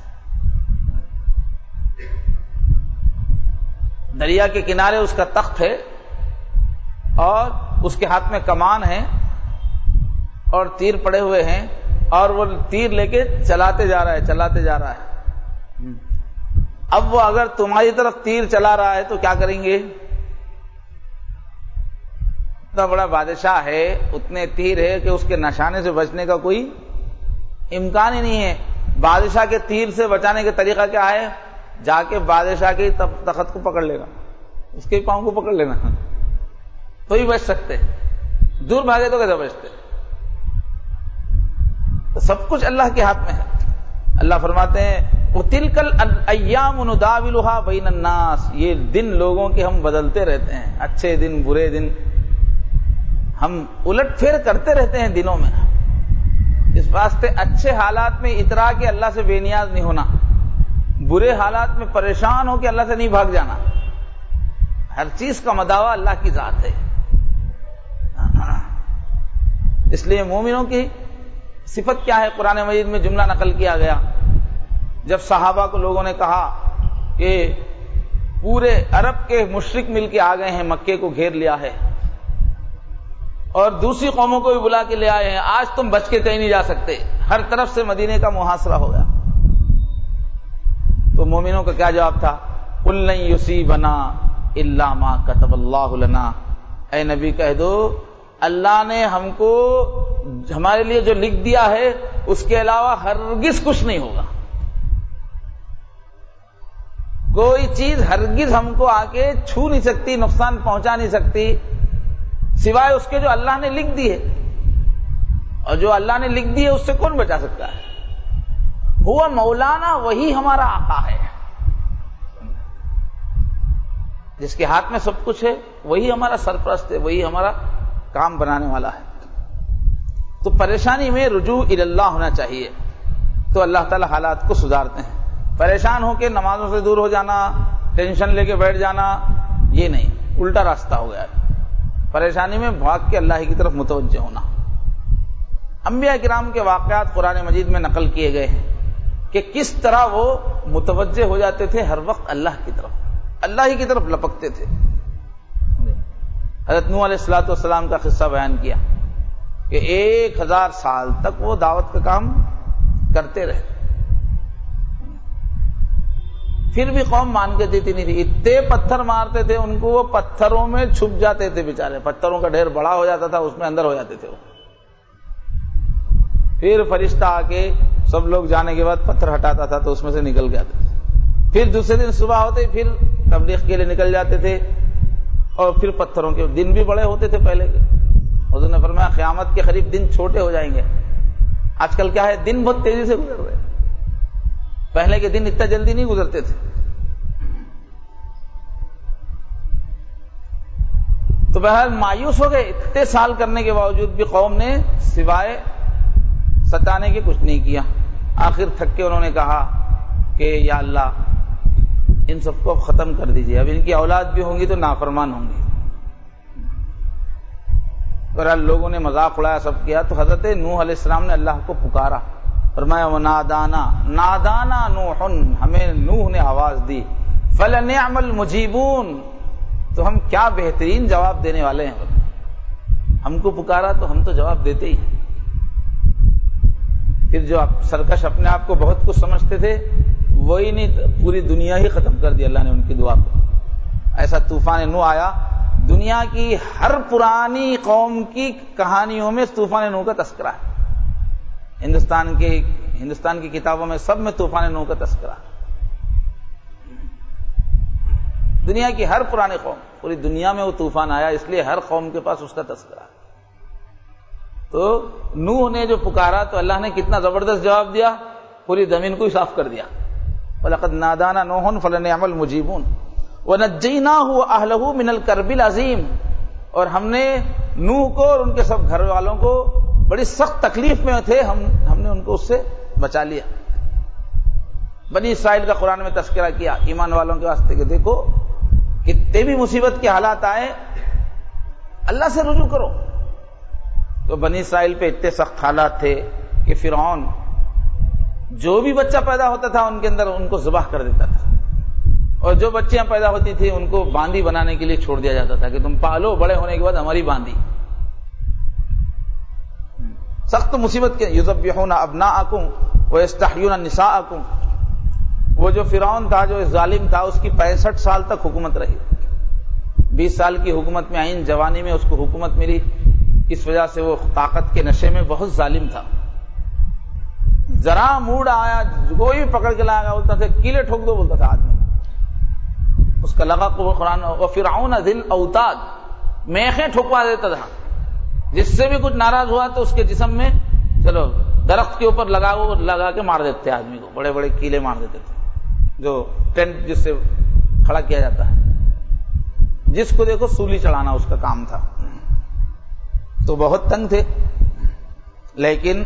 S1: دریا کے کنارے اس کا تخت ہے اور اس کے ہاتھ میں کمان ہے اور تیر پڑے ہوئے ہیں اور وہ تیر لے کے چلاتے جا رہا ہے. اب وہ اگر تمہاری طرف تیر چلا رہا ہے تو کیا کریں گے؟ اتنا بڑا بادشاہ ہے، اتنے تیر ہے کہ اس کے نشانے سے بچنے کا کوئی امکان ہی نہیں ہے. بادشاہ کے تیر سے بچانے کا طریقہ کیا ہے؟ جا کے بادشاہ کے تخت کو پکڑ لینا، اس کے پاؤں کو پکڑ لینا تو ہی بچ سکتے. دور بھاگے تو کیسے بچتے؟ تو سب کچھ اللہ کے ہاتھ میں ہے. اللہ فرماتے ہیں وَتِلْكَ الْأَيَّامُ نُدَاوِلُهَا بَيْنَ النَّاسِ. یہ دن لوگوں کے ہم بدلتے رہتے ہیں، اچھے دن برے دن ہم الٹ پھیر کرتے رہتے ہیں دنوں میں. اس واسطے اچھے حالات میں اترا کے اللہ سے بے نیاز نہیں ہونا، برے حالات میں پریشان ہو کے اللہ سے نہیں بھاگ جانا. ہر چیز کا مداوا اللہ کی ذات ہے. اس لیے مومنوں کی صفت کیا ہے؟ قرآن مجید میں جملہ نقل کیا گیا جب صحابہ کو لوگوں نے کہا کہ پورے عرب کے مشرک مل کے آ گئے ہیں، مکے کو گھیر لیا ہے اور دوسری قوموں کو بھی بلا کے لے آئے ہیں، آج تم بچ کے کہیں نہیں جا سکتے. ہر طرف سے مدینے کا محاصرہ ہو گیا. تو مومنوں کا کیا جواب تھا؟ قُل لَن يُصِيبَنَا إِلَّا مَا كَتَبَ اللَّهُ لَنَا. اے نبی کہہ دو اللہ نے ہم کو ہمارے لیے جو لکھ دیا ہے اس کے علاوہ ہرگز کچھ نہیں ہوگا. کوئی چیز ہرگز ہم کو آ کے چھو نہیں سکتی، نقصان پہنچا نہیں سکتی سوائے اس کے جو اللہ نے لکھ دی ہے. اور جو اللہ نے لکھ دی ہے اس سے کون بچا سکتا ہے؟ ہوا مولانا، وہی ہمارا آقا ہے. جس کے ہاتھ میں سب کچھ ہے وہی ہمارا سرپرست ہے، وہی ہمارا کام بنانے والا ہے. تو پریشانی میں رجوع الی اللہ ہونا چاہیے تو اللہ تعالی حالات کو سدھارتے ہیں. پریشان ہو کے نمازوں سے دور ہو جانا، ٹینشن لے کے بیٹھ جانا، یہ نہیں، الٹا راستہ ہو گیا. پریشانی میں بھاگ کے اللہ کی طرف متوجہ ہونا. انبیاء کرام کے واقعات قرآن مجید میں نقل کیے گئے ہیں کہ کس طرح وہ متوجہ ہو جاتے تھے ہر وقت اللہ کی طرف، اللہ ہی کی طرف لپکتے تھے. حضرت نوح علیہ السلام کا قصہ بیان کیا کہ 1000 سال تک وہ دعوت کا کام کرتے رہے. پھر بھی قوم مان کے دیتی نہیں تھی. اتنے پتھر مارتے تھے ان کو، وہ پتھروں میں چھپ جاتے تھے بیچارے. پتھروں کا ڈھیر بڑا ہو جاتا تھا، اس میں اندر ہو جاتے تھے وہ. پھر فرشتہ آ کے سب لوگ جانے کے بعد پتھر ہٹاتا تھا تو اس میں سے نکل کے آتے تھے. پھر دوسرے دن صبح ہوتے ہی پھر تبلیغ کے لیے نکل جاتے تھے، اور پھر پتھروں کے دن بھی بڑے ہوتے تھے پہلے کے. حضور نے فرمایا قیامت کے قریب دن چھوٹے ہو جائیں گے. آج کل کیا ہے، دن بہت تیزی سے گزر رہے ہیں، پہلے کے دن اتنا جلدی نہیں گزرتے تھے. تو بہرحال مایوس ہو گئے. اتنے سال کرنے کے باوجود بھی قوم نے سوائے ستانے کے کچھ نہیں کیا. آخر تھک کے انہوں نے کہا کہ یا اللہ ان سب کو ختم کر دیجئے، اب ان کی اولاد بھی ہوں گی تو نافرمان ہوں گی. بہرحال لوگوں نے مذاق اڑایا، سب کیا. تو حضرت نوح علیہ السلام نے اللہ کو پکارا، فرمایا نادانا نوح، ہمیں نوح نے آواز دی. فلنعم المجیبون، تو ہم کیا بہترین جواب دینے والے ہیں. ہم کو پکارا تو ہم تو جواب دیتے ہی ہیں. پھر جو سرکش اپنے آپ کو بہت کچھ سمجھتے تھے، وہی نہیں، پوری دنیا ہی ختم کر دی اللہ نے ان کی دعا کو. ایسا طوفان نوح آیا. دنیا کی ہر پرانی قوم کی کہانیوں میں طوفان نوح کا تذکرہ ہے. ہندوستان کی کتابوں میں سب میں طوفان نوح کا تذکرہ ہے. دنیا کی ہر پرانی قوم، پوری دنیا میں وہ طوفان آیا، اس لیے ہر قوم کے پاس اس کا تذکرہ ہے. تو نوح نے جو پکارا تو اللہ نے کتنا زبردست جواب دیا، پوری زمین کو ہی صاف کر دیا. وَلَقَدْ نَادَانَا نُوحٌ فَلَنِعْمَ الْمُجِيبُونَ وَنَجَّيْنَاهُ وَأَهْلَهُ مِنَ الْكَرْبِ الْعَظِيمِ، اور ہم نے نوح کو اور ان کے سب گھر والوں کو، بڑی سخت تکلیف میں تھے، ہم نے ان کو اس سے بچا لیا. بنی اسرائیل کا قرآن میں تذکرہ کیا ایمان والوں کے واسطے کہ دیکھو کتنے بھی مصیبت کے حالات آئے اللہ سے رجوع کرو. تو بنی اسرائیل پہ اتنے سخت حالات تھے کہ فرعون جو بھی بچہ پیدا ہوتا تھا ان کے اندر ان کو ذبح کر دیتا تھا، اور جو بچیاں پیدا ہوتی تھی ان کو باندی بنانے کے لیے چھوڑ دیا جاتا تھا کہ تم پالو، بڑے ہونے کے بعد ہماری باندی. سخت مصیبت کے. یذبحون ابناءکم ویستحیون نساءکم، وہ جو فرعون تھا، جو ظالم تھا، اس کی 65 سال تک حکومت رہی. 20 سال کی حکومت میں آئین، جوانی میں اس کو حکومت ملی. اس وجہ سے وہ طاقت کے نشے میں بہت ظالم تھا. ذرا موڈ آیا کوئی بھی پکڑ کے لایا بولتا تھا کیلے ٹھوک دو، بولتا تھا آدمی. اس کا لقب قرآن وفرعون ذی الاوتاد، میخیں ٹھوکوا دیتا تھا. جس سے بھی کچھ ناراض ہوا تو اس کے جسم میں چلو درخت کے اوپر لگا کے مار دیتے آدمی کو. بڑے بڑے کیلے مار دیتے تھے، جو ٹینٹ جس سے کھڑا کیا جاتا ہے، جس کو دیکھو سولی چڑھانا اس کا کام تھا. تو بہت تنگ تھے. لیکن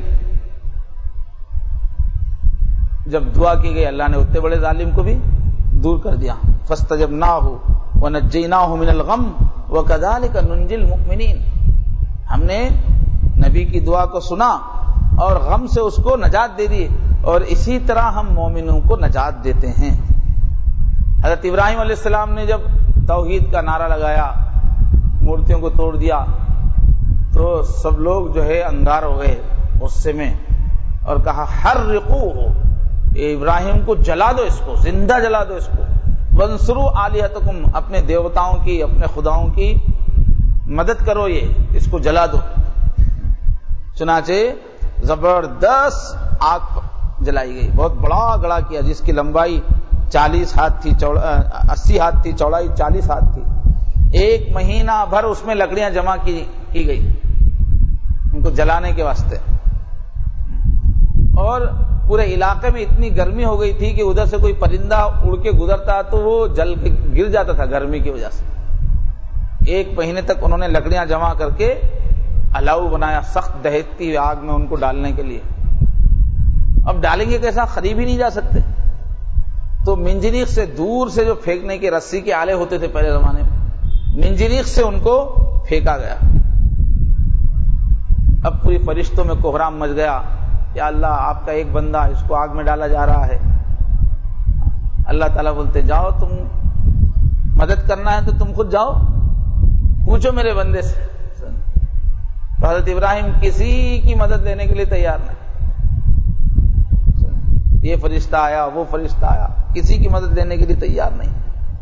S1: جب دعا کی گئی اللہ نے اتنے بڑے ظالم کو بھی دور کر دیا. فاستجبناہ ونجیناہ من الغم وکذالک ننجی المؤمنین، ہم نے نبی کی دعا کو سنا اور غم سے اس کو نجات دے دی، اور اسی طرح ہم مومنوں کو نجات دیتے ہیں. حضرت ابراہیم علیہ السلام نے جب توحید کا نعرہ لگایا، مورتیوں کو توڑ دیا، تو سب لوگ جو ہے انگار ہو گئے غصے میں، اور کہا حرقوہ، ابراہیم کو جلا دو، اس کو زندہ جلا دو اس کو. وانصروا آلہتکم، اپنے دیوتاؤں کی، اپنے خداؤں کی مدد کرو، یہ اس کو جلا دو. چنانچہ زبردست آگ جلائی گئی. بہت بڑا گڑھا کیا جس کی لمبائی 40 ہاتھ تھی، 80 ہاتھ تھی، چوڑائی 40 ہاتھ تھی. 1 مہینہ بھر اس میں لکڑیاں جمع کی گئی ان کو جلانے کے واسطے. اور پورے علاقے میں اتنی گرمی ہو گئی تھی کہ ادھر سے کوئی پرندہ اڑ کے گزرتا تو وہ جل کے گر جاتا تھا گرمی کی وجہ سے. 1 مہینے تک انہوں نے لکڑیاں جمع کر کے الاؤ بنایا، سخت دہتی ہوئی آگ میں ان کو ڈالنے کے لیے. اب ڈالیں گے کیسا، قریب ہی نہیں جا سکتے. تو منجنیق سے دور سے جو پھینکنے کے رسی کے آلے ہوتے تھے پہلے زمانے میں، منجنیق سے ان کو پھینکا گیا. اب پوری فرشتوں میں کوہرام مچ گیا، یا اللہ آپ کا ایک بندہ اس کو آگ میں ڈالا جا رہا ہے. اللہ تعالیٰ بولتے جاؤ، تم مدد کرنا ہے تو تم خود جاؤ، پوچھو میرے بندے سے. تو حضرت ابراہیم کسی کی مدد لینے کے لیے تیار نہیں. یہ فرشتہ آیا وہ فرشتہ آیا، کسی کی مدد لینے کے لیے تیار نہیں.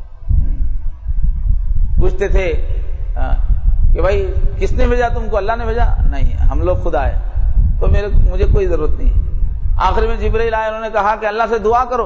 S1: پوچھتے تھے کہ بھائی کس نے بھیجا تم کو؟ اللہ نے بھیجا؟ نہیں، ہم لوگ خود آئے، تو مجھے کوئی ضرورت نہیں ہے. آخر میں جبرائیل آئے، انہوں نے کہا کہ اللہ سے دعا کرو.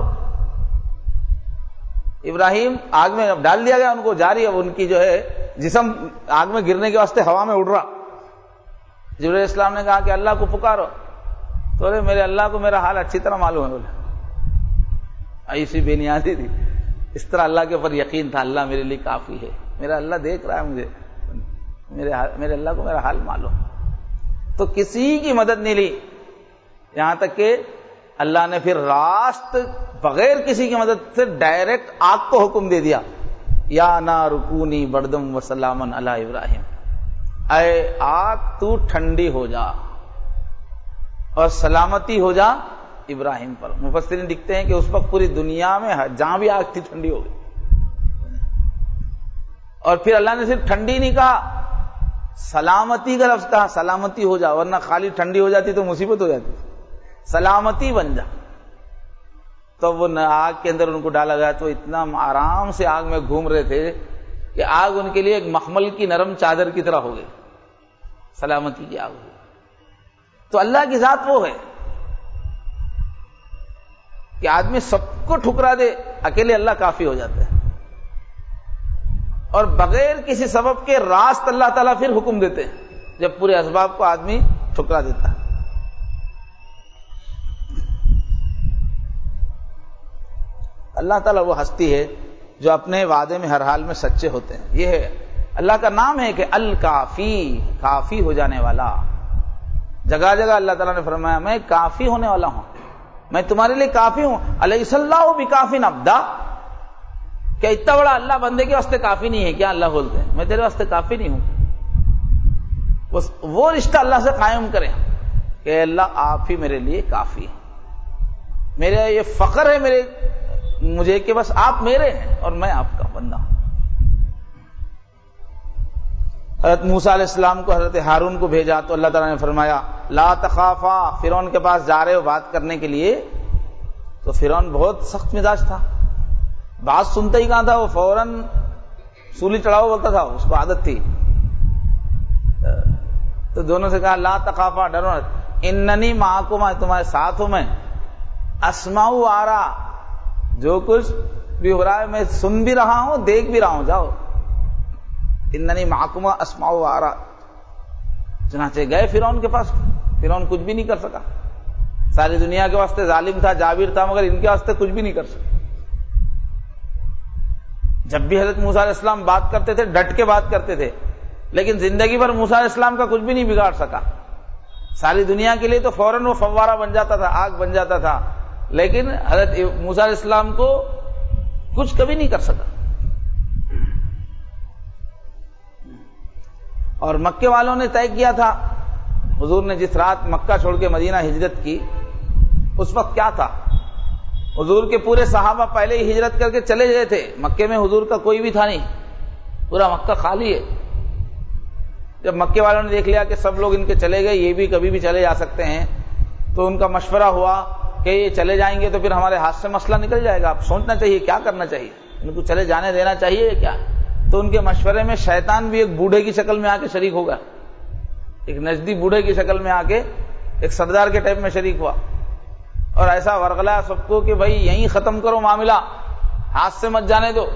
S1: ابراہیم آگ میں اب ڈال دیا گیا ان کو، جاری اب ان کی جو ہے جسم آگ میں گرنے کے واسطے ہوا میں اڑ رہا. جبرائیل السلام نے کہا کہ اللہ کو پکارو، تو بولے میرے اللہ کو میرا حال اچھی طرح معلوم ہے. بولے ایسی بے نیازی تھی، اس طرح اللہ کے اوپر یقین تھا، اللہ میرے لیے کافی ہے، میرا اللہ دیکھ رہا ہے مجھے، میرے اللہ کو میرا حال معلوم. تو کسی کی مدد نہیں لی، یہاں تک کہ اللہ نے پھر راست بغیر کسی کی مدد سے ڈائریکٹ آگ کو حکم دے دیا، یا نار کونی بردم وسلامن علی ابراہیم، اے آگ تو ٹھنڈی ہو جا اور سلامتی ہو جا ابراہیم پر. مفسرین لکھتے ہیں کہ اس وقت پوری دنیا میں جہاں بھی آگ تھی ٹھنڈی ہو گئی. اور پھر اللہ نے صرف ٹھنڈی نہیں کہا، سلامتی کا لفظ کہا، سلامتی ہو جا، ورنہ خالی ٹھنڈی ہو جاتی تو مصیبت ہو جاتی، سلامتی بن جا. تو وہ آگ کے اندر ان کو ڈالا گیا تو اتنا آرام سے آگ میں گھوم رہے تھے کہ آگ ان کے لیے ایک مخمل کی نرم چادر کی طرح ہو گئی، سلامتی کی آگ ہوئی. تو اللہ کی ذات وہ ہے کہ آدمی سب کو ٹھکرا دے، اکیلے اللہ کافی ہو جاتا ہے، اور بغیر کسی سبب کے راست اللہ تعالیٰ پھر حکم دیتے ہیں جب پورے اسباب کو آدمی ٹھکرا دیتا ہے. اللہ تعالیٰ وہ ہستی ہے جو اپنے وعدے میں ہر حال میں سچے ہوتے ہیں. یہ ہے اللہ کا نام ہے کہ الکافی، کافی ہو جانے والا. جگہ جگہ اللہ تعالیٰ نے فرمایا میں کافی ہونے والا ہوں، میں تمہارے لیے کافی ہوں. الیس اللہ بکافٍ عبدا، کیا اتنا بڑا اللہ بندے کے واسطے کافی نہیں ہے کیا؟ اللہ بولتے ہیں میں تیرے واسطے کافی نہیں ہوں. بس وہ رشتہ اللہ سے قائم کریں کہ اللہ آپ ہی میرے لیے کافی ہیں. میرا یہ فخر ہے مجھے کہ بس آپ میرے ہیں اور میں آپ کا بندہ ہوں. حضرت موسیٰ علیہ السلام کو حضرت ہارون کو بھیجا تو اللہ تعالیٰ نے فرمایا لا تخافا. فرعون کے پاس جا رہے ہو بات کرنے کے لیے، تو فرعون بہت سخت مزاج تھا، بات سنتا ہی کہاں تھا، وہ فوراً سولی چڑھاؤ بولتا تھا، اس کو عادت تھی. تو دونوں سے کہا لا تخافا، ڈرو مت، اننی معکما، تمہارے ساتھ ہوں میں، اسمع و ارا، جو کچھ بھی ہو رہا ہے میں سن بھی رہا ہوں دیکھ بھی رہا ہوں، جاؤ. اننی معکما اسمع و ارا. چنانچہ گئے فرعون کے پاس. فرعون کچھ بھی نہیں کر سکا، ساری دنیا کے واسطے ظالم تھا، جابر تھا، مگر ان کے واسطے کچھ بھی نہیں کر سکا. جب بھی حضرت موسیٰ علیہ السلام بات کرتے تھے ڈٹ کے بات کرتے تھے، لیکن زندگی بھر موسیٰ علیہ السلام کا کچھ بھی نہیں بگاڑ سکا. ساری دنیا کے لیے تو فوراً وہ فوارہ بن جاتا تھا، آگ بن جاتا تھا، لیکن حضرت موسیٰ علیہ السلام کو کچھ کبھی نہیں کر سکا. اور مکے والوں نے طے کیا تھا، حضور نے جس رات مکہ چھوڑ کے مدینہ ہجرت کی، اس وقت کیا تھا، حضور کے پورے صحابہ پہلے ہی ہجرت کر کے چلے گئے تھے. مکے میں حضور کا کوئی بھی تھا نہیں، پورا مکہ خالی ہے. جب مکے والوں نے دیکھ لیا کہ سب لوگ ان کے چلے گئے، یہ بھی کبھی بھی چلے جا سکتے ہیں، تو ان کا مشورہ ہوا کہ یہ چلے جائیں گے تو پھر ہمارے ہاتھ سے مسئلہ نکل جائے گا، اب سوچنا چاہیے کیا کرنا چاہیے، ان کو چلے جانے دینا چاہیے یا کیا. تو ان کے مشورے میں شیطان بھی ایک بوڑھے کی شکل میں آ کے شریک ہوگا، ایک نجدی بوڑھے کی شکل میں آ کے ایک سردار کے ٹائپ میں شریک ہوا، اور ایسا ورغلا سب کو کہ بھائی یہیں ختم کرو معاملہ، ہاتھ سے مت جانے دو.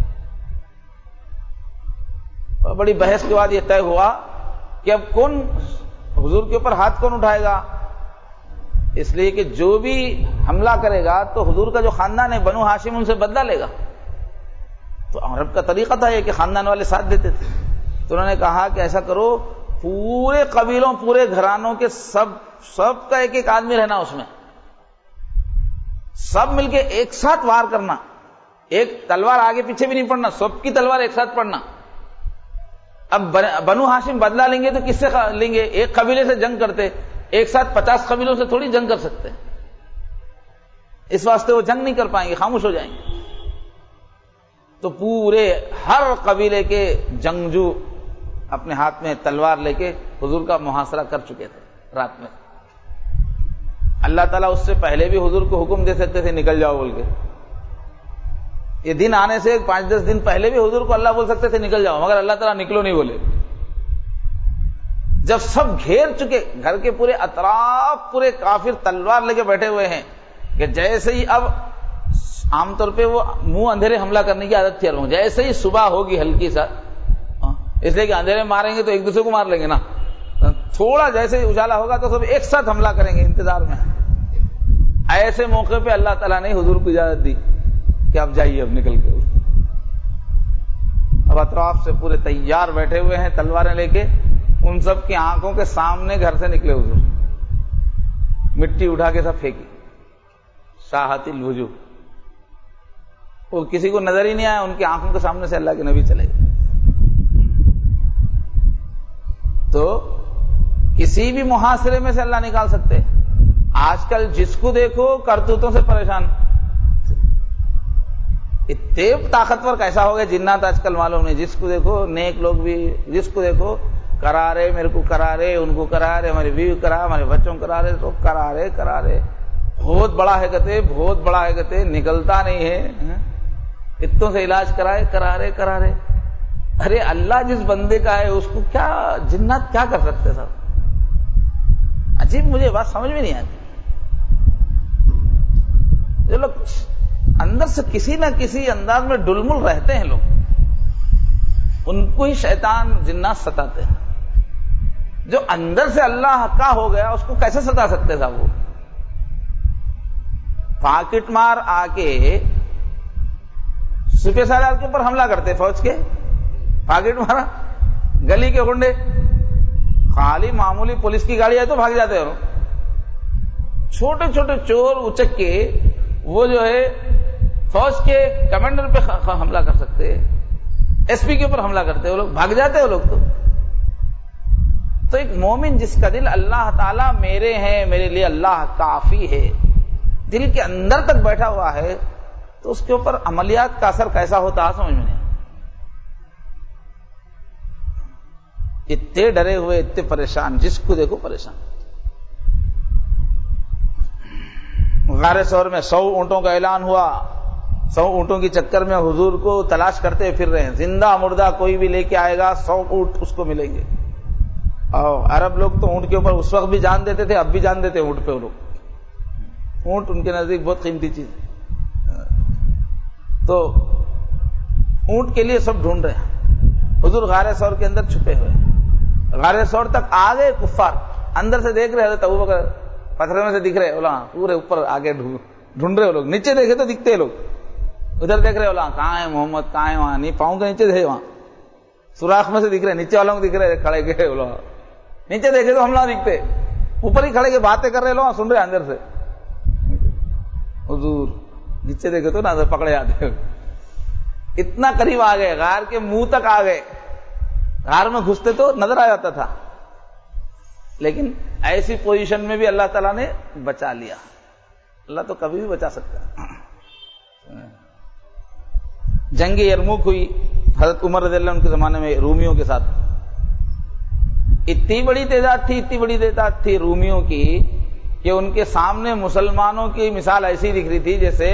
S1: اور بڑی بحث کے بعد یہ طے ہوا کہ اب کون حضور کے اوپر ہاتھ کون اٹھائے گا، اس لیے کہ جو بھی حملہ کرے گا تو حضور کا جو خاندان ہے بنو ہاشم ان سے بدلہ لے گا. تو عرب کا طریقہ تھا یہ کہ خاندان والے ساتھ دیتے تھے. تو انہوں نے کہا کہ ایسا کرو، پورے قبیلوں پورے گھرانوں کے سب کا ایک ایک آدمی رہنا، اس میں سب مل کے ایک ساتھ وار کرنا، ایک تلوار آگے پیچھے بھی نہیں پڑنا، سب کی تلوار ایک ساتھ پڑنا. اب بنو ہاشم بدلہ لیں گے تو کس سے لیں گے؟ ایک قبیلے سے جنگ کرتے، ایک ساتھ 50 قبیلوں سے تھوڑی جنگ کر سکتے، اس واسطے وہ جنگ نہیں کر پائیں گے، خاموش ہو جائیں گے. تو پورے ہر قبیلے کے جنگجو اپنے ہاتھ میں تلوار لے کے حضور کا محاصرہ کر چکے تھے رات میں. اللہ تعالیٰ اس سے پہلے بھی حضور کو حکم دے سکتے تھے نکل جاؤ بول کے. یہ دن آنے سے 5-10 دن پہلے بھی حضور کو اللہ بول سکتے تھے نکل جاؤ, مگر اللہ تعالیٰ نکلو نہیں بولے. جب سب گھیر چکے, گھر کے پورے اطراف پورے کافر تلوار لے کے بیٹھے ہوئے ہیں کہ جیسے ہی, اب عام طور پہ وہ منہ اندھیرے حملہ کرنے کی عادت تھی عربوں, جیسے ہی صبح ہوگی ہلکی سا, اس لیے کہ اندھیرے ماریں گے تو ایک دوسرے کو مار لیں گے نا, تھوڑا جیسے ہی اجالا ہوگا تو سب ایک ساتھ حملہ کریں گے انتظار میں. ایسے موقع پہ اللہ تعالیٰ نے حضور کو اجازت دی کہ اب جائیے, اب نکل کے. اب اطراف سے پورے تیار بیٹھے ہوئے ہیں تلواریں لے کے, ان سب کی آنکھوں کے سامنے گھر سے نکلے حضور, مٹی اٹھا کے سب پھینکی. شاہت الوجوہ, وہ کسی کو نظر ہی نہیں آیا, ان کی آنکھوں کے سامنے سے اللہ کے نبی چلے گئے. تو کسی بھی محاصرے میں سے اللہ نکال سکتے. آج کل جس کو دیکھو کرتوتوں سے پریشان, اتنے طاقتور کیسا ہو گئے جنات آج کل معلوم نہیں. جس کو دیکھو, نیک لوگ بھی جس کو دیکھو کرا رہے, میرے کو کرا رہے, ان کو کرا رہے, ہماری بیوی کرا, ہمارے بچوں کرا رہے, تو کرا رہے. بہت بڑا ہے کہتے, بہت بڑا ہے کہتے, نکلتا نہیں ہے. اتوں سے علاج کرائے, کرا رہے. ارے اللہ جس بندے کا ہے اس کو کیا جنات کیا کر سکتے صاحب؟ عجیب, مجھے بات سمجھ میں نہیں آتی. جو لوگ اندر سے کسی نہ کسی انداز میں ڈلمل رہتے ہیں لوگ, ان کو ہی شیطان جنات ستاتے ہیں. جو اندر سے اللہ کا ہو گیا اس کو کیسے ستا سکتے صاحب؟ وہ پاکٹ مار آ کے سپہ سالار کے اوپر حملہ کرتے, فوج کے پاکٹ مارا, گلی کے گنڈے, خالی معمولی پولیس کی گاڑی ہے تو بھاگ جاتے ہو. چھوٹے چھوٹے چور اچک کے وہ جو ہے فوج کے کمانڈر پہ حملہ کر سکتے, ایس پی کے اوپر حملہ کرتے, وہ لوگ بھاگ جاتے ہو لوگ. تو ایک مومن جس کا دل اللہ تعالیٰ میرے ہیں, میرے لیے اللہ کافی ہے, دل کے اندر تک بیٹھا ہوا ہے, تو اس کے اوپر عملیات کا اثر کیسا ہوتا ہے سمجھ میں نہیں. اتنے ڈرے ہوئے, اتنے پریشان, جس کو دیکھو پریشان. غار ثور میں 100 اونٹوں کا اعلان ہوا. 100 اونٹوں کی چکر میں حضور کو تلاش کرتے پھر رہے ہیں, زندہ مردہ کوئی بھی لے کے آئے گا 100 اونٹ اس کو ملیں گے. اور عرب لوگ تو اونٹ کے اوپر اس وقت بھی جان دیتے تھے, اب بھی جان دیتے اونٹ پہ. وہ لوگ, اونٹ ان کے نزدیک بہت قیمتی چیز ہے. تو اونٹ کے لیے سب ڈھونڈ رہے ہیں. حضور غار ثور کے اندر چھپے ہوئے, غار ثور تک آ گئے. کفار اندر سے دیکھ رہے, حضرت ابوبکر پتھر میں سے دکھ رہے, بولا پورے اوپر آگے ڈھونڈ رہے. وہ لوگ نیچے دیکھے تو دکھتے لوگ, ادھر دیکھ رہے, بولا کہاں ہے محمد, کہاں ہے, وہاں نہیں, پاؤں کے نیچے تھے, وہاں سوراخ میں سے دکھ رہے, نیچے والوں کو دکھ رہے کھڑے گئے. بولا نیچے دیکھے تو ہم نہ دکھتے, اوپر ہی کھڑے کے باتیں کر رہے, لوگ سن رہے اندر سے. حضور نیچے دیکھے تو نہ پکڑے جاتے. اتنا قریب آ گئے, غار کے منہ تک آ گئے. غار میں گھستے تو نظر آ جاتا تھا, لیکن ایسی پوزیشن میں بھی اللہ تعالیٰ نے بچا لیا. اللہ تو کبھی بھی بچا سکتا ہے. جنگ یرموک ہوئی حضرت عمر رضی اللہ عنہ کے زمانے میں رومیوں کے ساتھ. اتنی بڑی تعداد تھی رومیوں کی کہ ان کے سامنے مسلمانوں کی مثال ایسی دکھ رہی تھی جیسے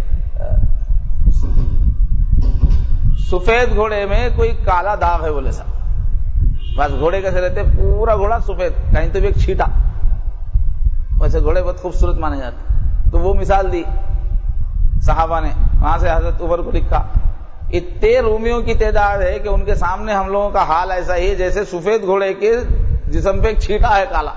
S1: سفید گھوڑے میں کوئی کالا داغ ہے بولے صاحب. بس گھوڑے کیسے رہتے, پورا گھوڑا سفید, کہیں تو بھی ایک چھیٹا. ویسے گھوڑے بہت خوبصورت مانے جاتے. تو وہ مثال دی صحابہ نے, وہاں سے حضرت عمر کو لکھا اتنے رومیوں کی تعداد ہے کہ ان کے سامنے ہم لوگوں کا حال ایسا ہی جیسے سفید گھوڑے کے جسم پہ ایک چھیٹا ہے کالا.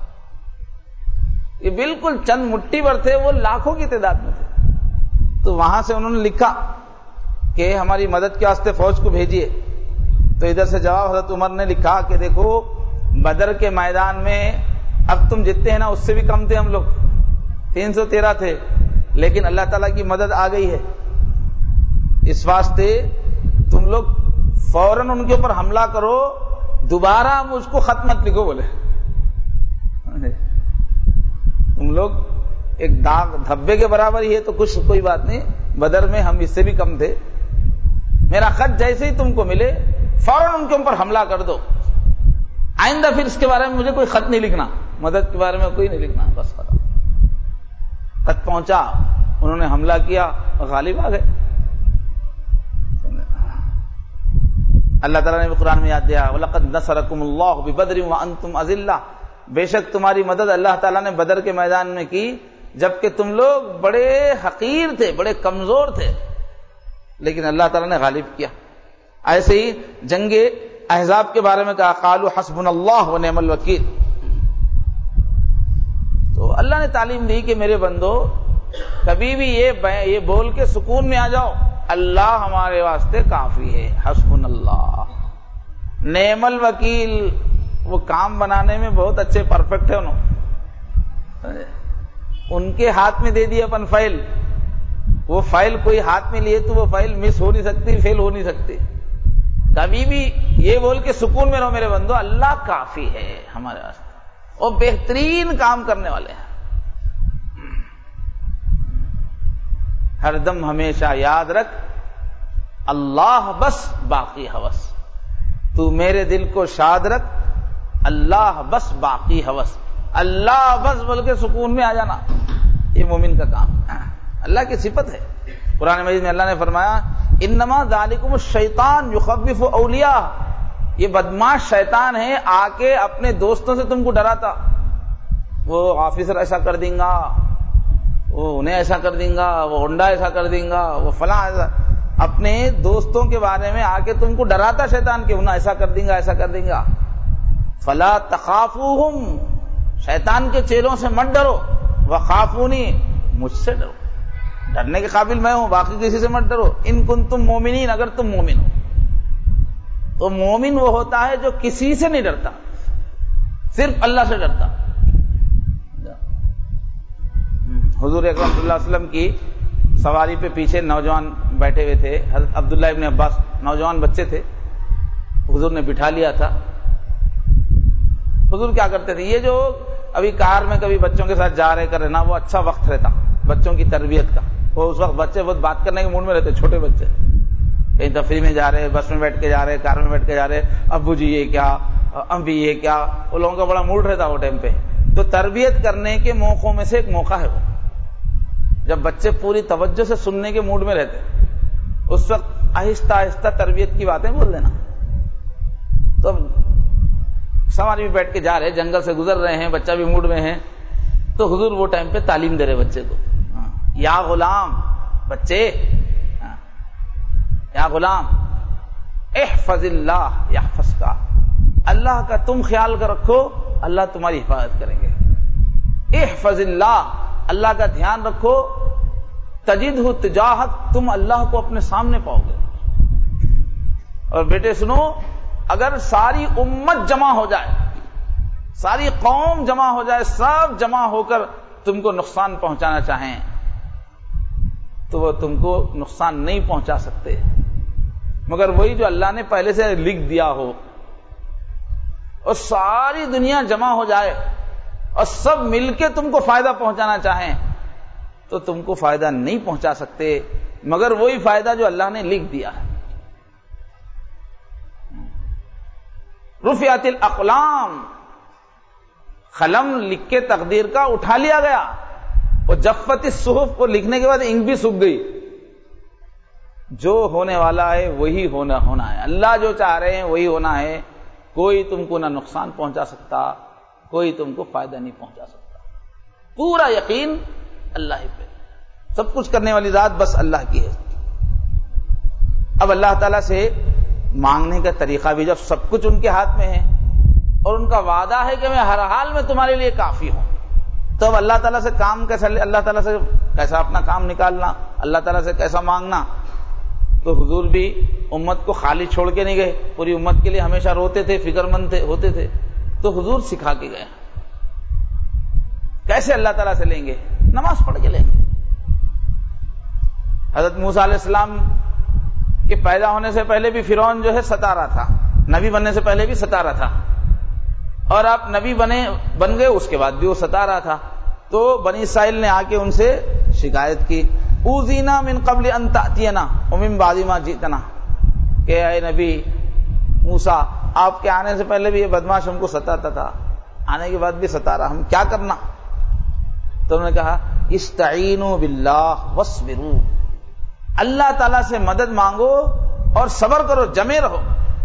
S1: یہ بالکل چند مٹھی بھر تھے, وہ لاکھوں کی تعداد میں تھے. تو وہاں سے انہوں نے لکھا کہ ہماری مدد کے واسطے فوج کو بھیجیے. تو ادھر سے جواب حضرت عمر نے لکھا کہ دیکھو بدر کے میدان میں اب تم جتنے ہیں نا اس سے بھی کم تھے ہم لوگ, 313 تھے, لیکن اللہ تعالیٰ کی مدد آ گئی ہے. اس واسطے تم لوگ فوراً ان کے اوپر حملہ کرو, دوبارہ مجھ کو خط مت لکھو. بولے تم لوگ ایک داغ دھبے کے برابر ہی ہے تو کچھ کوئی بات نہیں, بدر میں ہم اس سے بھی کم تھے. میرا خط جیسے ہی تم کو ملے فوراً ان کے اوپر حملہ کر دو. آئندہ پھر اس کے بارے میں مجھے کوئی خط نہیں لکھنا, مدد کے بارے میں کوئی نہیں لکھنا, بس ختم. تک پہنچا، انہوں نے حملہ کیا، غالب آ گئے۔ اللہ تعالیٰ نے بھی قرآن میں یاد دیا وَلَقَدْ نَصَرَكُمُ اللَّهُ بِبَدْرٍ وَأَنْتُمْ أَذِلَّةٌ، بے شک تمہاری مدد اللہ تعالیٰ نے بدر کے میدان میں کی جبکہ تم لوگ بڑے حقیر تھے، بڑے کمزور تھے، لیکن اللہ تعالیٰ نے غالب کیا۔ ایسے ہی جنگ احزاب کے بارے میں کہا قالوا حسبنا اللہ ونعم الوکیل۔ تو اللہ نے تعلیم دی کہ میرے بندو کبھی بھی یہ بول کے سکون میں آ جاؤ اللہ ہمارے واسطے کافی ہے، حسبنا اللہ نعم الوکیل۔ وہ کام بنانے میں بہت اچھے پرفیکٹ ہے، انہوں ان کے ہاتھ میں دے دی اپن فائل، وہ فائل کوئی ہاتھ میں لیے تو وہ فائل مس ہو نہیں سکتی، فیل ہو نہیں سکتی۔ کبھی بھی یہ بول کے سکون میں رہو میرے بندو اللہ کافی ہے ہمارے واسطے، اور بہترین کام کرنے والے ہیں۔ ہر دم ہمیشہ یاد رکھ اللہ بس باقی ہوس، تو میرے دل کو شاد رکھ اللہ بس باقی ہوس، اللہ بس بول کے سکون میں آ جانا، یہ مومن کا کام ہے، اللہ کی صفت ہے۔ قرآن مجید میں اللہ نے فرمایا انما ذالکم الشیطان یخوف اولیاء، یہ بدماش شیطان ہے آ کے اپنے دوستوں سے تم کو ڈراتا، وہ آفیسر ایسا کر دیں گا، وہ انہیں ایسا کر دیں گا، وہ ہونڈا ایسا کر دیں گا، وہ فلاں ایسا، اپنے دوستوں کے بارے میں آ کے تم کو ڈراتا شیطان کہ انہیں ایسا کر دیں گا، ایسا کر دیں گا۔ فلا تخافوہم، شیطان کے چیلوں سے مت ڈرو، وخافونی، مجھ سے ڈرو، ڈرنے کے قابل میں ہوں، باقی کسی سے مت ڈرو۔ ان کنتم مومنین، اگر تم مومن ہو تو مومن وہ ہوتا ہے جو کسی سے نہیں ڈرتا، صرف اللہ سے ڈرتا۔ حضور اکرم صلی اللہ علیہ وسلم کی سواری پہ پیچھے نوجوان بیٹھے ہوئے تھے، حضرت عبداللہ ابن عباس، نوجوان بچے تھے، حضور نے بٹھا لیا تھا۔ حضور کیا کرتے تھے، یہ جو ابھی کار میں کبھی بچوں کے ساتھ جا رہے کر رہے نا، وہ اچھا وقت رہتا بچوں کی تربیت کا، وہ اس وقت بچے بہت بات کرنے کے موڈ میں رہتے، چھوٹے بچے کہیں تفریح میں جا رہے، بس میں بیٹھ کے جا رہے، کار میں بیٹھ کے جا رہے، ابو جی یہ کیا، ابھی یہ کیا، وہ لوگوں کا بڑا موڈ رہتا وہ ٹائم پہ۔ تو تربیت کرنے کے موقعوں میں سے ایک موقع ہے وہ، جب بچے پوری توجہ سے سننے کے موڈ میں رہتے، اس وقت آہستہ آہستہ تربیت کی باتیں بول دینا۔ تو سواری بھی بیٹھ کے جا رہے، جنگل سے گزر رہے ہیں، بچہ بھی موڈ میں ہے، تو حضور وہ ٹائم پہ تعلیم دے رہے بچے کو، یا غلام، بچے یا غلام احفظ اللہ یحفظک، اللہ کا تم خیال کر رکھو اللہ تمہاری حفاظت کریں گے۔ احفظ اللہ، اللہ کا دھیان رکھو، تجدہ تجاہک، تم اللہ کو اپنے سامنے پاؤ گے۔ اور بیٹے سنو، اگر ساری امت جمع ہو جائے، ساری قوم جمع ہو جائے، سب جمع ہو کر تم کو نقصان پہنچانا چاہیں تو وہ تم کو نقصان نہیں پہنچا سکتے، مگر وہی جو اللہ نے پہلے سے لکھ دیا ہو۔ اور ساری دنیا جمع ہو جائے اور سب مل کے تم کو فائدہ پہنچانا چاہیں تو تم کو فائدہ نہیں پہنچا سکتے، مگر وہی فائدہ جو اللہ نے لکھ دیا ہے۔ رفعت الاقلام، قلم لکھ کے تقدیر کا اٹھا لیا گیا، اور جفت الصحف کو لکھنے کے بعد انک بھی سوکھ گئی۔ جو ہونے والا ہے وہی ہونا ہے، اللہ جو چاہ رہے ہیں وہی ہونا ہے، کوئی تم کو نہ نقصان پہنچا سکتا، کوئی تم کو فائدہ نہیں پہنچا سکتا۔ پورا یقین اللہ ہی پہ، سب کچھ کرنے والی ذات بس اللہ کی ہے۔ اب اللہ تعالیٰ سے مانگنے کا طریقہ بھی، جب سب کچھ ان کے ہاتھ میں ہے اور ان کا وعدہ ہے کہ میں ہر حال میں تمہارے لیے کافی ہوں، تو اب اللہ تعالیٰ سے کام کیسا، اللہ تعالیٰ سے کیسا اپنا کام نکالنا، اللہ تعالیٰ سے کیسا مانگنا۔ تو حضور بھی امت کو خالی چھوڑ کے نہیں گئے، پوری امت کے لیے ہمیشہ روتے تھے، فکر مند ہوتے تھے، تو حضور سکھا کے گئے کیسے اللہ تعالیٰ سے لیں گے، نماز پڑھ کے لیں گے۔ حضرت موسیٰ علیہ السلام کے پیدا ہونے سے پہلے بھی فرعون جو ہے ستا رہا تھا، نبی بننے سے پہلے بھی ستا رہا تھا، اور آپ نبی بن گئے اس کے بعد بھی وہ ستا رہا تھا۔ تو بنی اسرائیل نے آ کے ان سے شکایت کی، اوذینا من قبل ان تأتینا ومن بعد ما جئتنا، کہ اے نبی موسیٰ، آپ کے آنے سے پہلے بھی یہ بدماش ہم کو ستاتا تھا، آنے کے بعد بھی ستا رہا، ہم کیا کرنا؟ تو انہوں نے کہا استعینوا باللہ واصبروا، اللہ تعالیٰ سے مدد مانگو اور صبر کرو، جمے رہو۔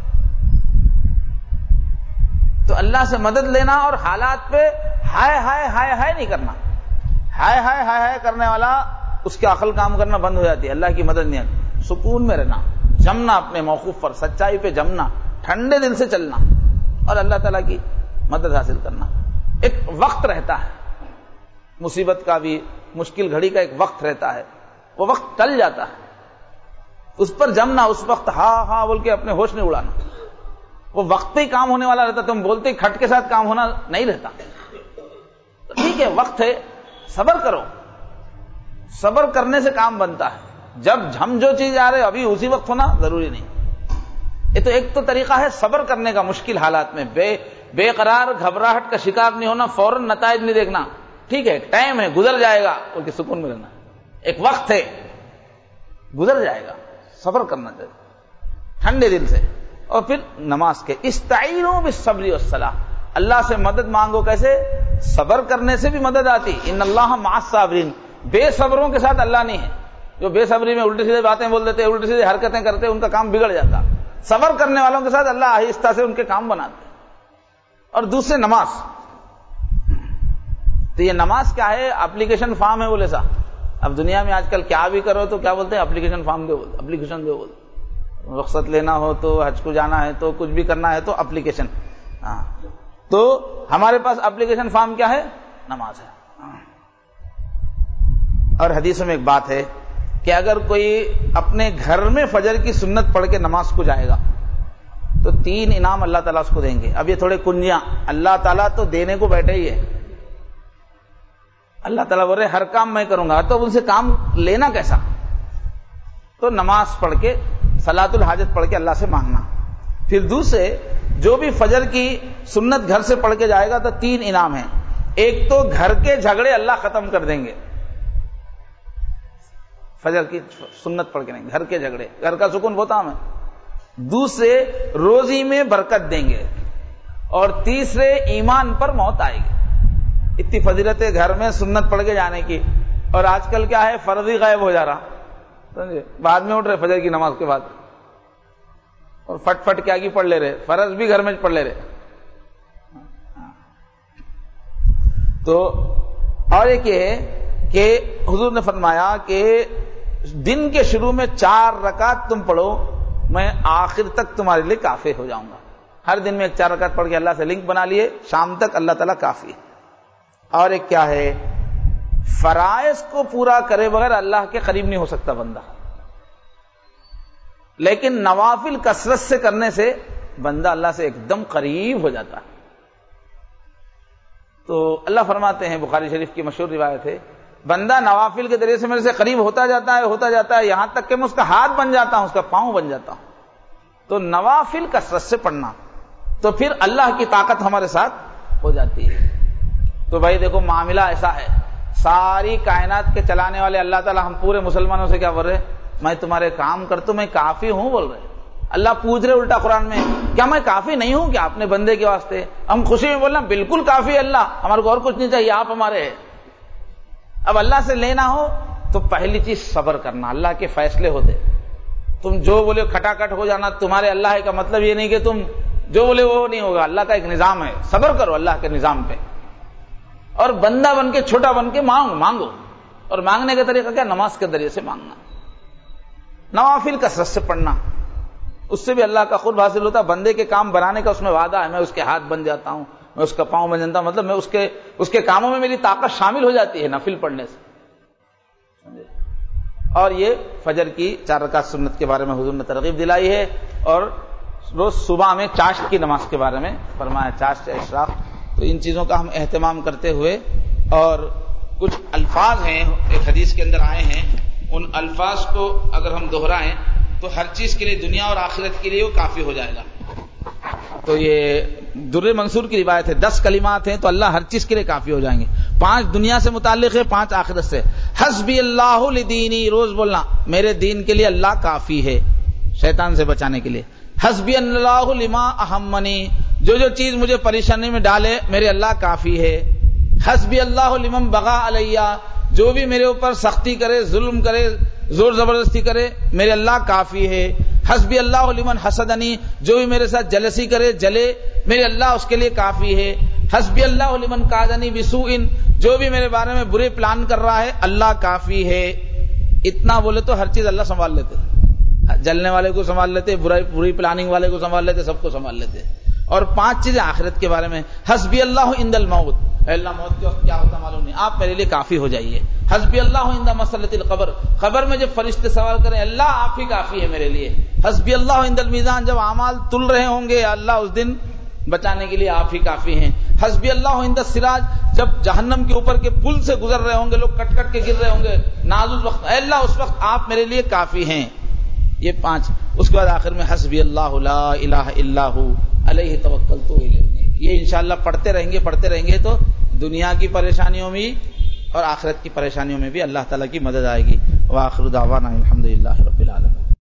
S1: تو اللہ سے مدد لینا اور حالات پہ ہائے ہائے ہائے ہائے نہیں کرنا۔ ہائے ہائے ہائے ہائے کرنے والا اس کے عقل کام کرنا بند ہو جاتی ہے، اللہ کی مدد نہیں آتی۔ سکون میں رہنا، جمنا اپنے موقف پر، سچائی پہ جمنا، ٹھنڈے دل سے چلنا اور اللہ تعالیٰ کی مدد حاصل کرنا۔ ایک وقت رہتا ہے مصیبت کا بھی، مشکل گھڑی کا ایک وقت رہتا ہے، وہ وقت ٹل جاتا ہے، اس پر جمنا، اس وقت ہاں ہاں بول کے اپنے ہوش نہیں اڑانا۔ وہ وقت ہی کام ہونے والا رہتا، تم بولتے ہی کھٹ کے ساتھ کام ہونا نہیں رہتا۔ تو ٹھیک ہے، وقت ہے، صبر کرو، صبر کرنے سے کام بنتا ہے۔ جب ہم جو چیز آ رہے ابھی اسی وقت ہونا ضروری نہیں۔ یہ تو ایک تو طریقہ ہے صبر کرنے کا مشکل حالات میں، بے قرار گھبراہٹ کا شکار نہیں ہونا، فوراً نتائج نہیں دیکھنا، ٹھیک ہے ٹائم ہے گزر جائے گا بول کے سکون میں رہنا، ایک وقت ہے گزر جائے گا، صبر کرنا چاہیے ٹھنڈے دل سے۔ اور پھر نماز کے استعینوا بالصبر والصلاۃ، اللہ سے مدد مانگو، کیسے؟ صبر کرنے سے بھی مدد آتی، ان اللہ مع الصابرین، بے صبروں کے ساتھ اللہ نہیں ہے۔ جو بے صبری میں الٹی سیدھی باتیں بول دیتے، الٹی سیدھی حرکتیں کرتے، ان کا کام بگڑ جاتا۔ صبر کرنے والوں کے ساتھ اللہ آہستہ سے ان کے کام بناتے۔ اور دوسرے نماز، تو یہ نماز کیا ہے؟ اپلیکیشن فارم ہے بولے صاحب۔ اب دنیا میں آج کل کیا بھی کرو تو کیا بولتے ہیں؟ اپلیکیشن فارم دو، اپلیکیشن دو بولتے، رخصت لینا ہو تو، حج کو جانا ہے تو، کچھ بھی کرنا ہے تو اپلیکیشن۔ ہاں تو ہمارے پاس اپلیکیشن فارم کیا ہے؟ نماز ہے۔ اور حدیثوں میں ایک بات ہے کہ اگر کوئی اپنے گھر میں فجر کی سنت پڑھ کے نماز کو جائے گا تو 3 انعام اللہ تعالیٰ اس کو دیں گے۔ اب یہ تھوڑے کنجیاں، اللہ تعالیٰ تو دینے کو بیٹھے ہی ہے، اللہ تعالیٰ بول رہے ہر کام میں کروں گا، تو ان سے کام لینا کیسا؟ تو نماز پڑھ کے، صلاۃ الحاجت پڑھ کے اللہ سے مانگنا۔ پھر دوسرے، جو بھی فجر کی سنت گھر سے پڑھ کے جائے گا تو 3 انعام ہیں۔ ایک تو گھر کے جھگڑے اللہ ختم کر دیں گے، فجر کی سنت پڑھ کے نہیں، گھر کے جھگڑے، گھر کا سکون بہت عام ہے۔ دوسرے، روزی میں برکت دیں گے، اور تیسرے، ایمان پر موت آئے گی۔ اتنی فضیلت ہے گھر میں سنت پڑھ کے جانے کی، اور آج کل کیا ہے؟ فرض ہی غائب ہو جا رہا، سمجھے؟ بعد میں اٹھ رہے فجر کی نماز کے بعد، اور فٹ فٹ کیا کی پڑھ لے رہے، فرض بھی گھر میں پڑھ لے رہے۔ تو اور ایک یہ ہے کہ حضور نے فرمایا کہ دن کے شروع میں 4 رکعت تم پڑھو، میں آخر تک تمہارے لیے کافی ہو جاؤں گا۔ ہر دن میں 4 رکعت پڑھ کے اللہ سے لنک بنا لیے، شام تک اللہ تعالیٰ کافی ہے۔ اور ایک کیا ہے؟ فرائض کو پورا کرے بغیر اللہ کے قریب نہیں ہو سکتا بندہ، لیکن نوافل کثرت سے کرنے سے بندہ اللہ سے ایک دم قریب ہو جاتا ہے۔ تو اللہ فرماتے ہیں، بخاری شریف کی مشہور روایت ہے، بندہ نوافل کے ذریعے سے میرے سے قریب ہوتا جاتا ہے یہاں تک کہ میں اس کا ہاتھ بن جاتا ہوں، اس کا پاؤں بن جاتا ہوں۔ تو نوافل کثرت سے پڑھنا، تو پھر اللہ کی طاقت ہمارے ساتھ ہو جاتی ہے۔ تو بھائی دیکھو معاملہ ایسا ہے، ساری کائنات کے چلانے والے اللہ تعالیٰ ہم پورے مسلمانوں سے کیا بول رہے؟ میں تمہارے کام کرتا ہوں، میں کافی ہوں بول رہے۔ اللہ پوچھ رہے الٹا قرآن میں، کیا میں کافی نہیں ہوں کیا اپنے بندے کے واسطے؟ ہم خوشی میں بولنا بالکل کافی ہے اللہ، ہمارے کو اور کچھ نہیں چاہیے، آپ ہمارے ہیں۔ اب اللہ سے لینا ہو تو پہلی چیز صبر کرنا، اللہ کے فیصلے ہوتے، تم جو بولے کھٹاکھٹ ہو جانا تمہارے اللہ کا مطلب یہ نہیں کہ تم جو بولے وہ نہیں ہوگا، اللہ کا ایک نظام ہے، صبر کرو اللہ کے نظام پہ، اور بندہ بن کے چھوٹا بن کے مانگو۔ اور مانگنے کا طریقہ کیا؟ نماز کے ذریعے سے مانگنا، نوافل کثرت سے پڑھنا، اس سے بھی اللہ کا قرب حاصل ہوتا ہے۔ بندے کے کام بنانے کا اس میں وعدہ ہے، میں اس کے ہاتھ بن جاتا ہوں، میں اس کا پاؤں بن جاتا ہوں، مطلب میں اس کے کاموں میں میری طاقت شامل ہو جاتی ہے نفل پڑھنے سے۔ اور یہ فجر کی 4 رکعت سنت کے بارے میں حضور نے ترغیب دلائی ہے، اور روز صبح میں چاشت کی نماز کے بارے میں فرمایا، چاشت اشراق۔ تو ان چیزوں کا ہم اہتمام کرتے ہوئے، اور کچھ الفاظ ہیں ایک حدیث کے اندر آئے ہیں، ان الفاظ کو اگر ہم دہرائیں تو ہر چیز کے لیے، دنیا اور آخرت کے لیے وہ کافی ہو جائے گا۔ تو یہ در منصور کی روایت ہے، 10 کلمات ہیں تو اللہ ہر چیز کے لیے کافی ہو جائیں گے۔ 5 دنیا سے متعلق ہے، 5 آخرت سے۔ حسبی اللہ لدینی، روز بولنا میرے دین کے لیے اللہ کافی ہے، شیطان سے بچانے کے لیے۔ حسبی اللہ لما اہمنی، جو چیز مجھے پریشانی میں ڈالے میرے اللہ کافی ہے۔ حسبی اللہ لمن بغا علیہ، جو بھی میرے اوپر سختی کرے، ظلم کرے، زور زبردستی کرے، میرے اللہ کافی ہے۔ حسبی اللہ لمن حسدنی، جو بھی میرے ساتھ جلسی کرے، جلے، میرے اللہ اس کے لیے کافی ہے۔ حسبی اللہ لمن قادنی بسوء، جو بھی میرے بارے میں برے پلان کر رہا ہے، اللہ کافی ہے۔ اتنا بولے تو ہر چیز اللہ سنبھال لیتے، جلنے والے کو سنبھال لیتے، بری پلاننگ والے کو سنبھال لیتے، سب کو سنبھال لیتے۔ اور 5 چیزیں آخرت کے بارے میں، حسبی اللہ عند الموت، اے اللہ موت کے وقت کیا ہوتا معلوم نہیں، آپ میرے لیے کافی ہو جائیے۔ حسبی اللہ عند مسئلۃ القبر، قبر میں جب فرشتے سوال کریں، اللہ آپ ہی کافی ہے میرے لیے۔ حسبی اللہ عند المیزان، جب اعمال تل رہے ہوں گے، اللہ اس دن بچانے کے لیے آپ ہی کافی ہیں۔ حسبی اللہ عند السراج، جب جہنم کے اوپر کے پل سے گزر رہے ہوں گے، لوگ کٹ کٹ کے گر رہے ہوں گے، نازک وقت، اے اللہ اس وقت آپ میرے لیے کافی ہیں۔ یہ 5۔ اس کے بعد آخر میں حسبی اللہ لا الہ الا ھو علیہ توکلت و الیہ انیب۔ یہ انشاءاللہ پڑھتے رہیں گے تو دنیا کی پریشانیوں میں اور آخرت کی پریشانیوں میں بھی اللہ تعالیٰ کی مدد آئے گی۔ وآخر دعوانا الحمدللہ رب العالمین۔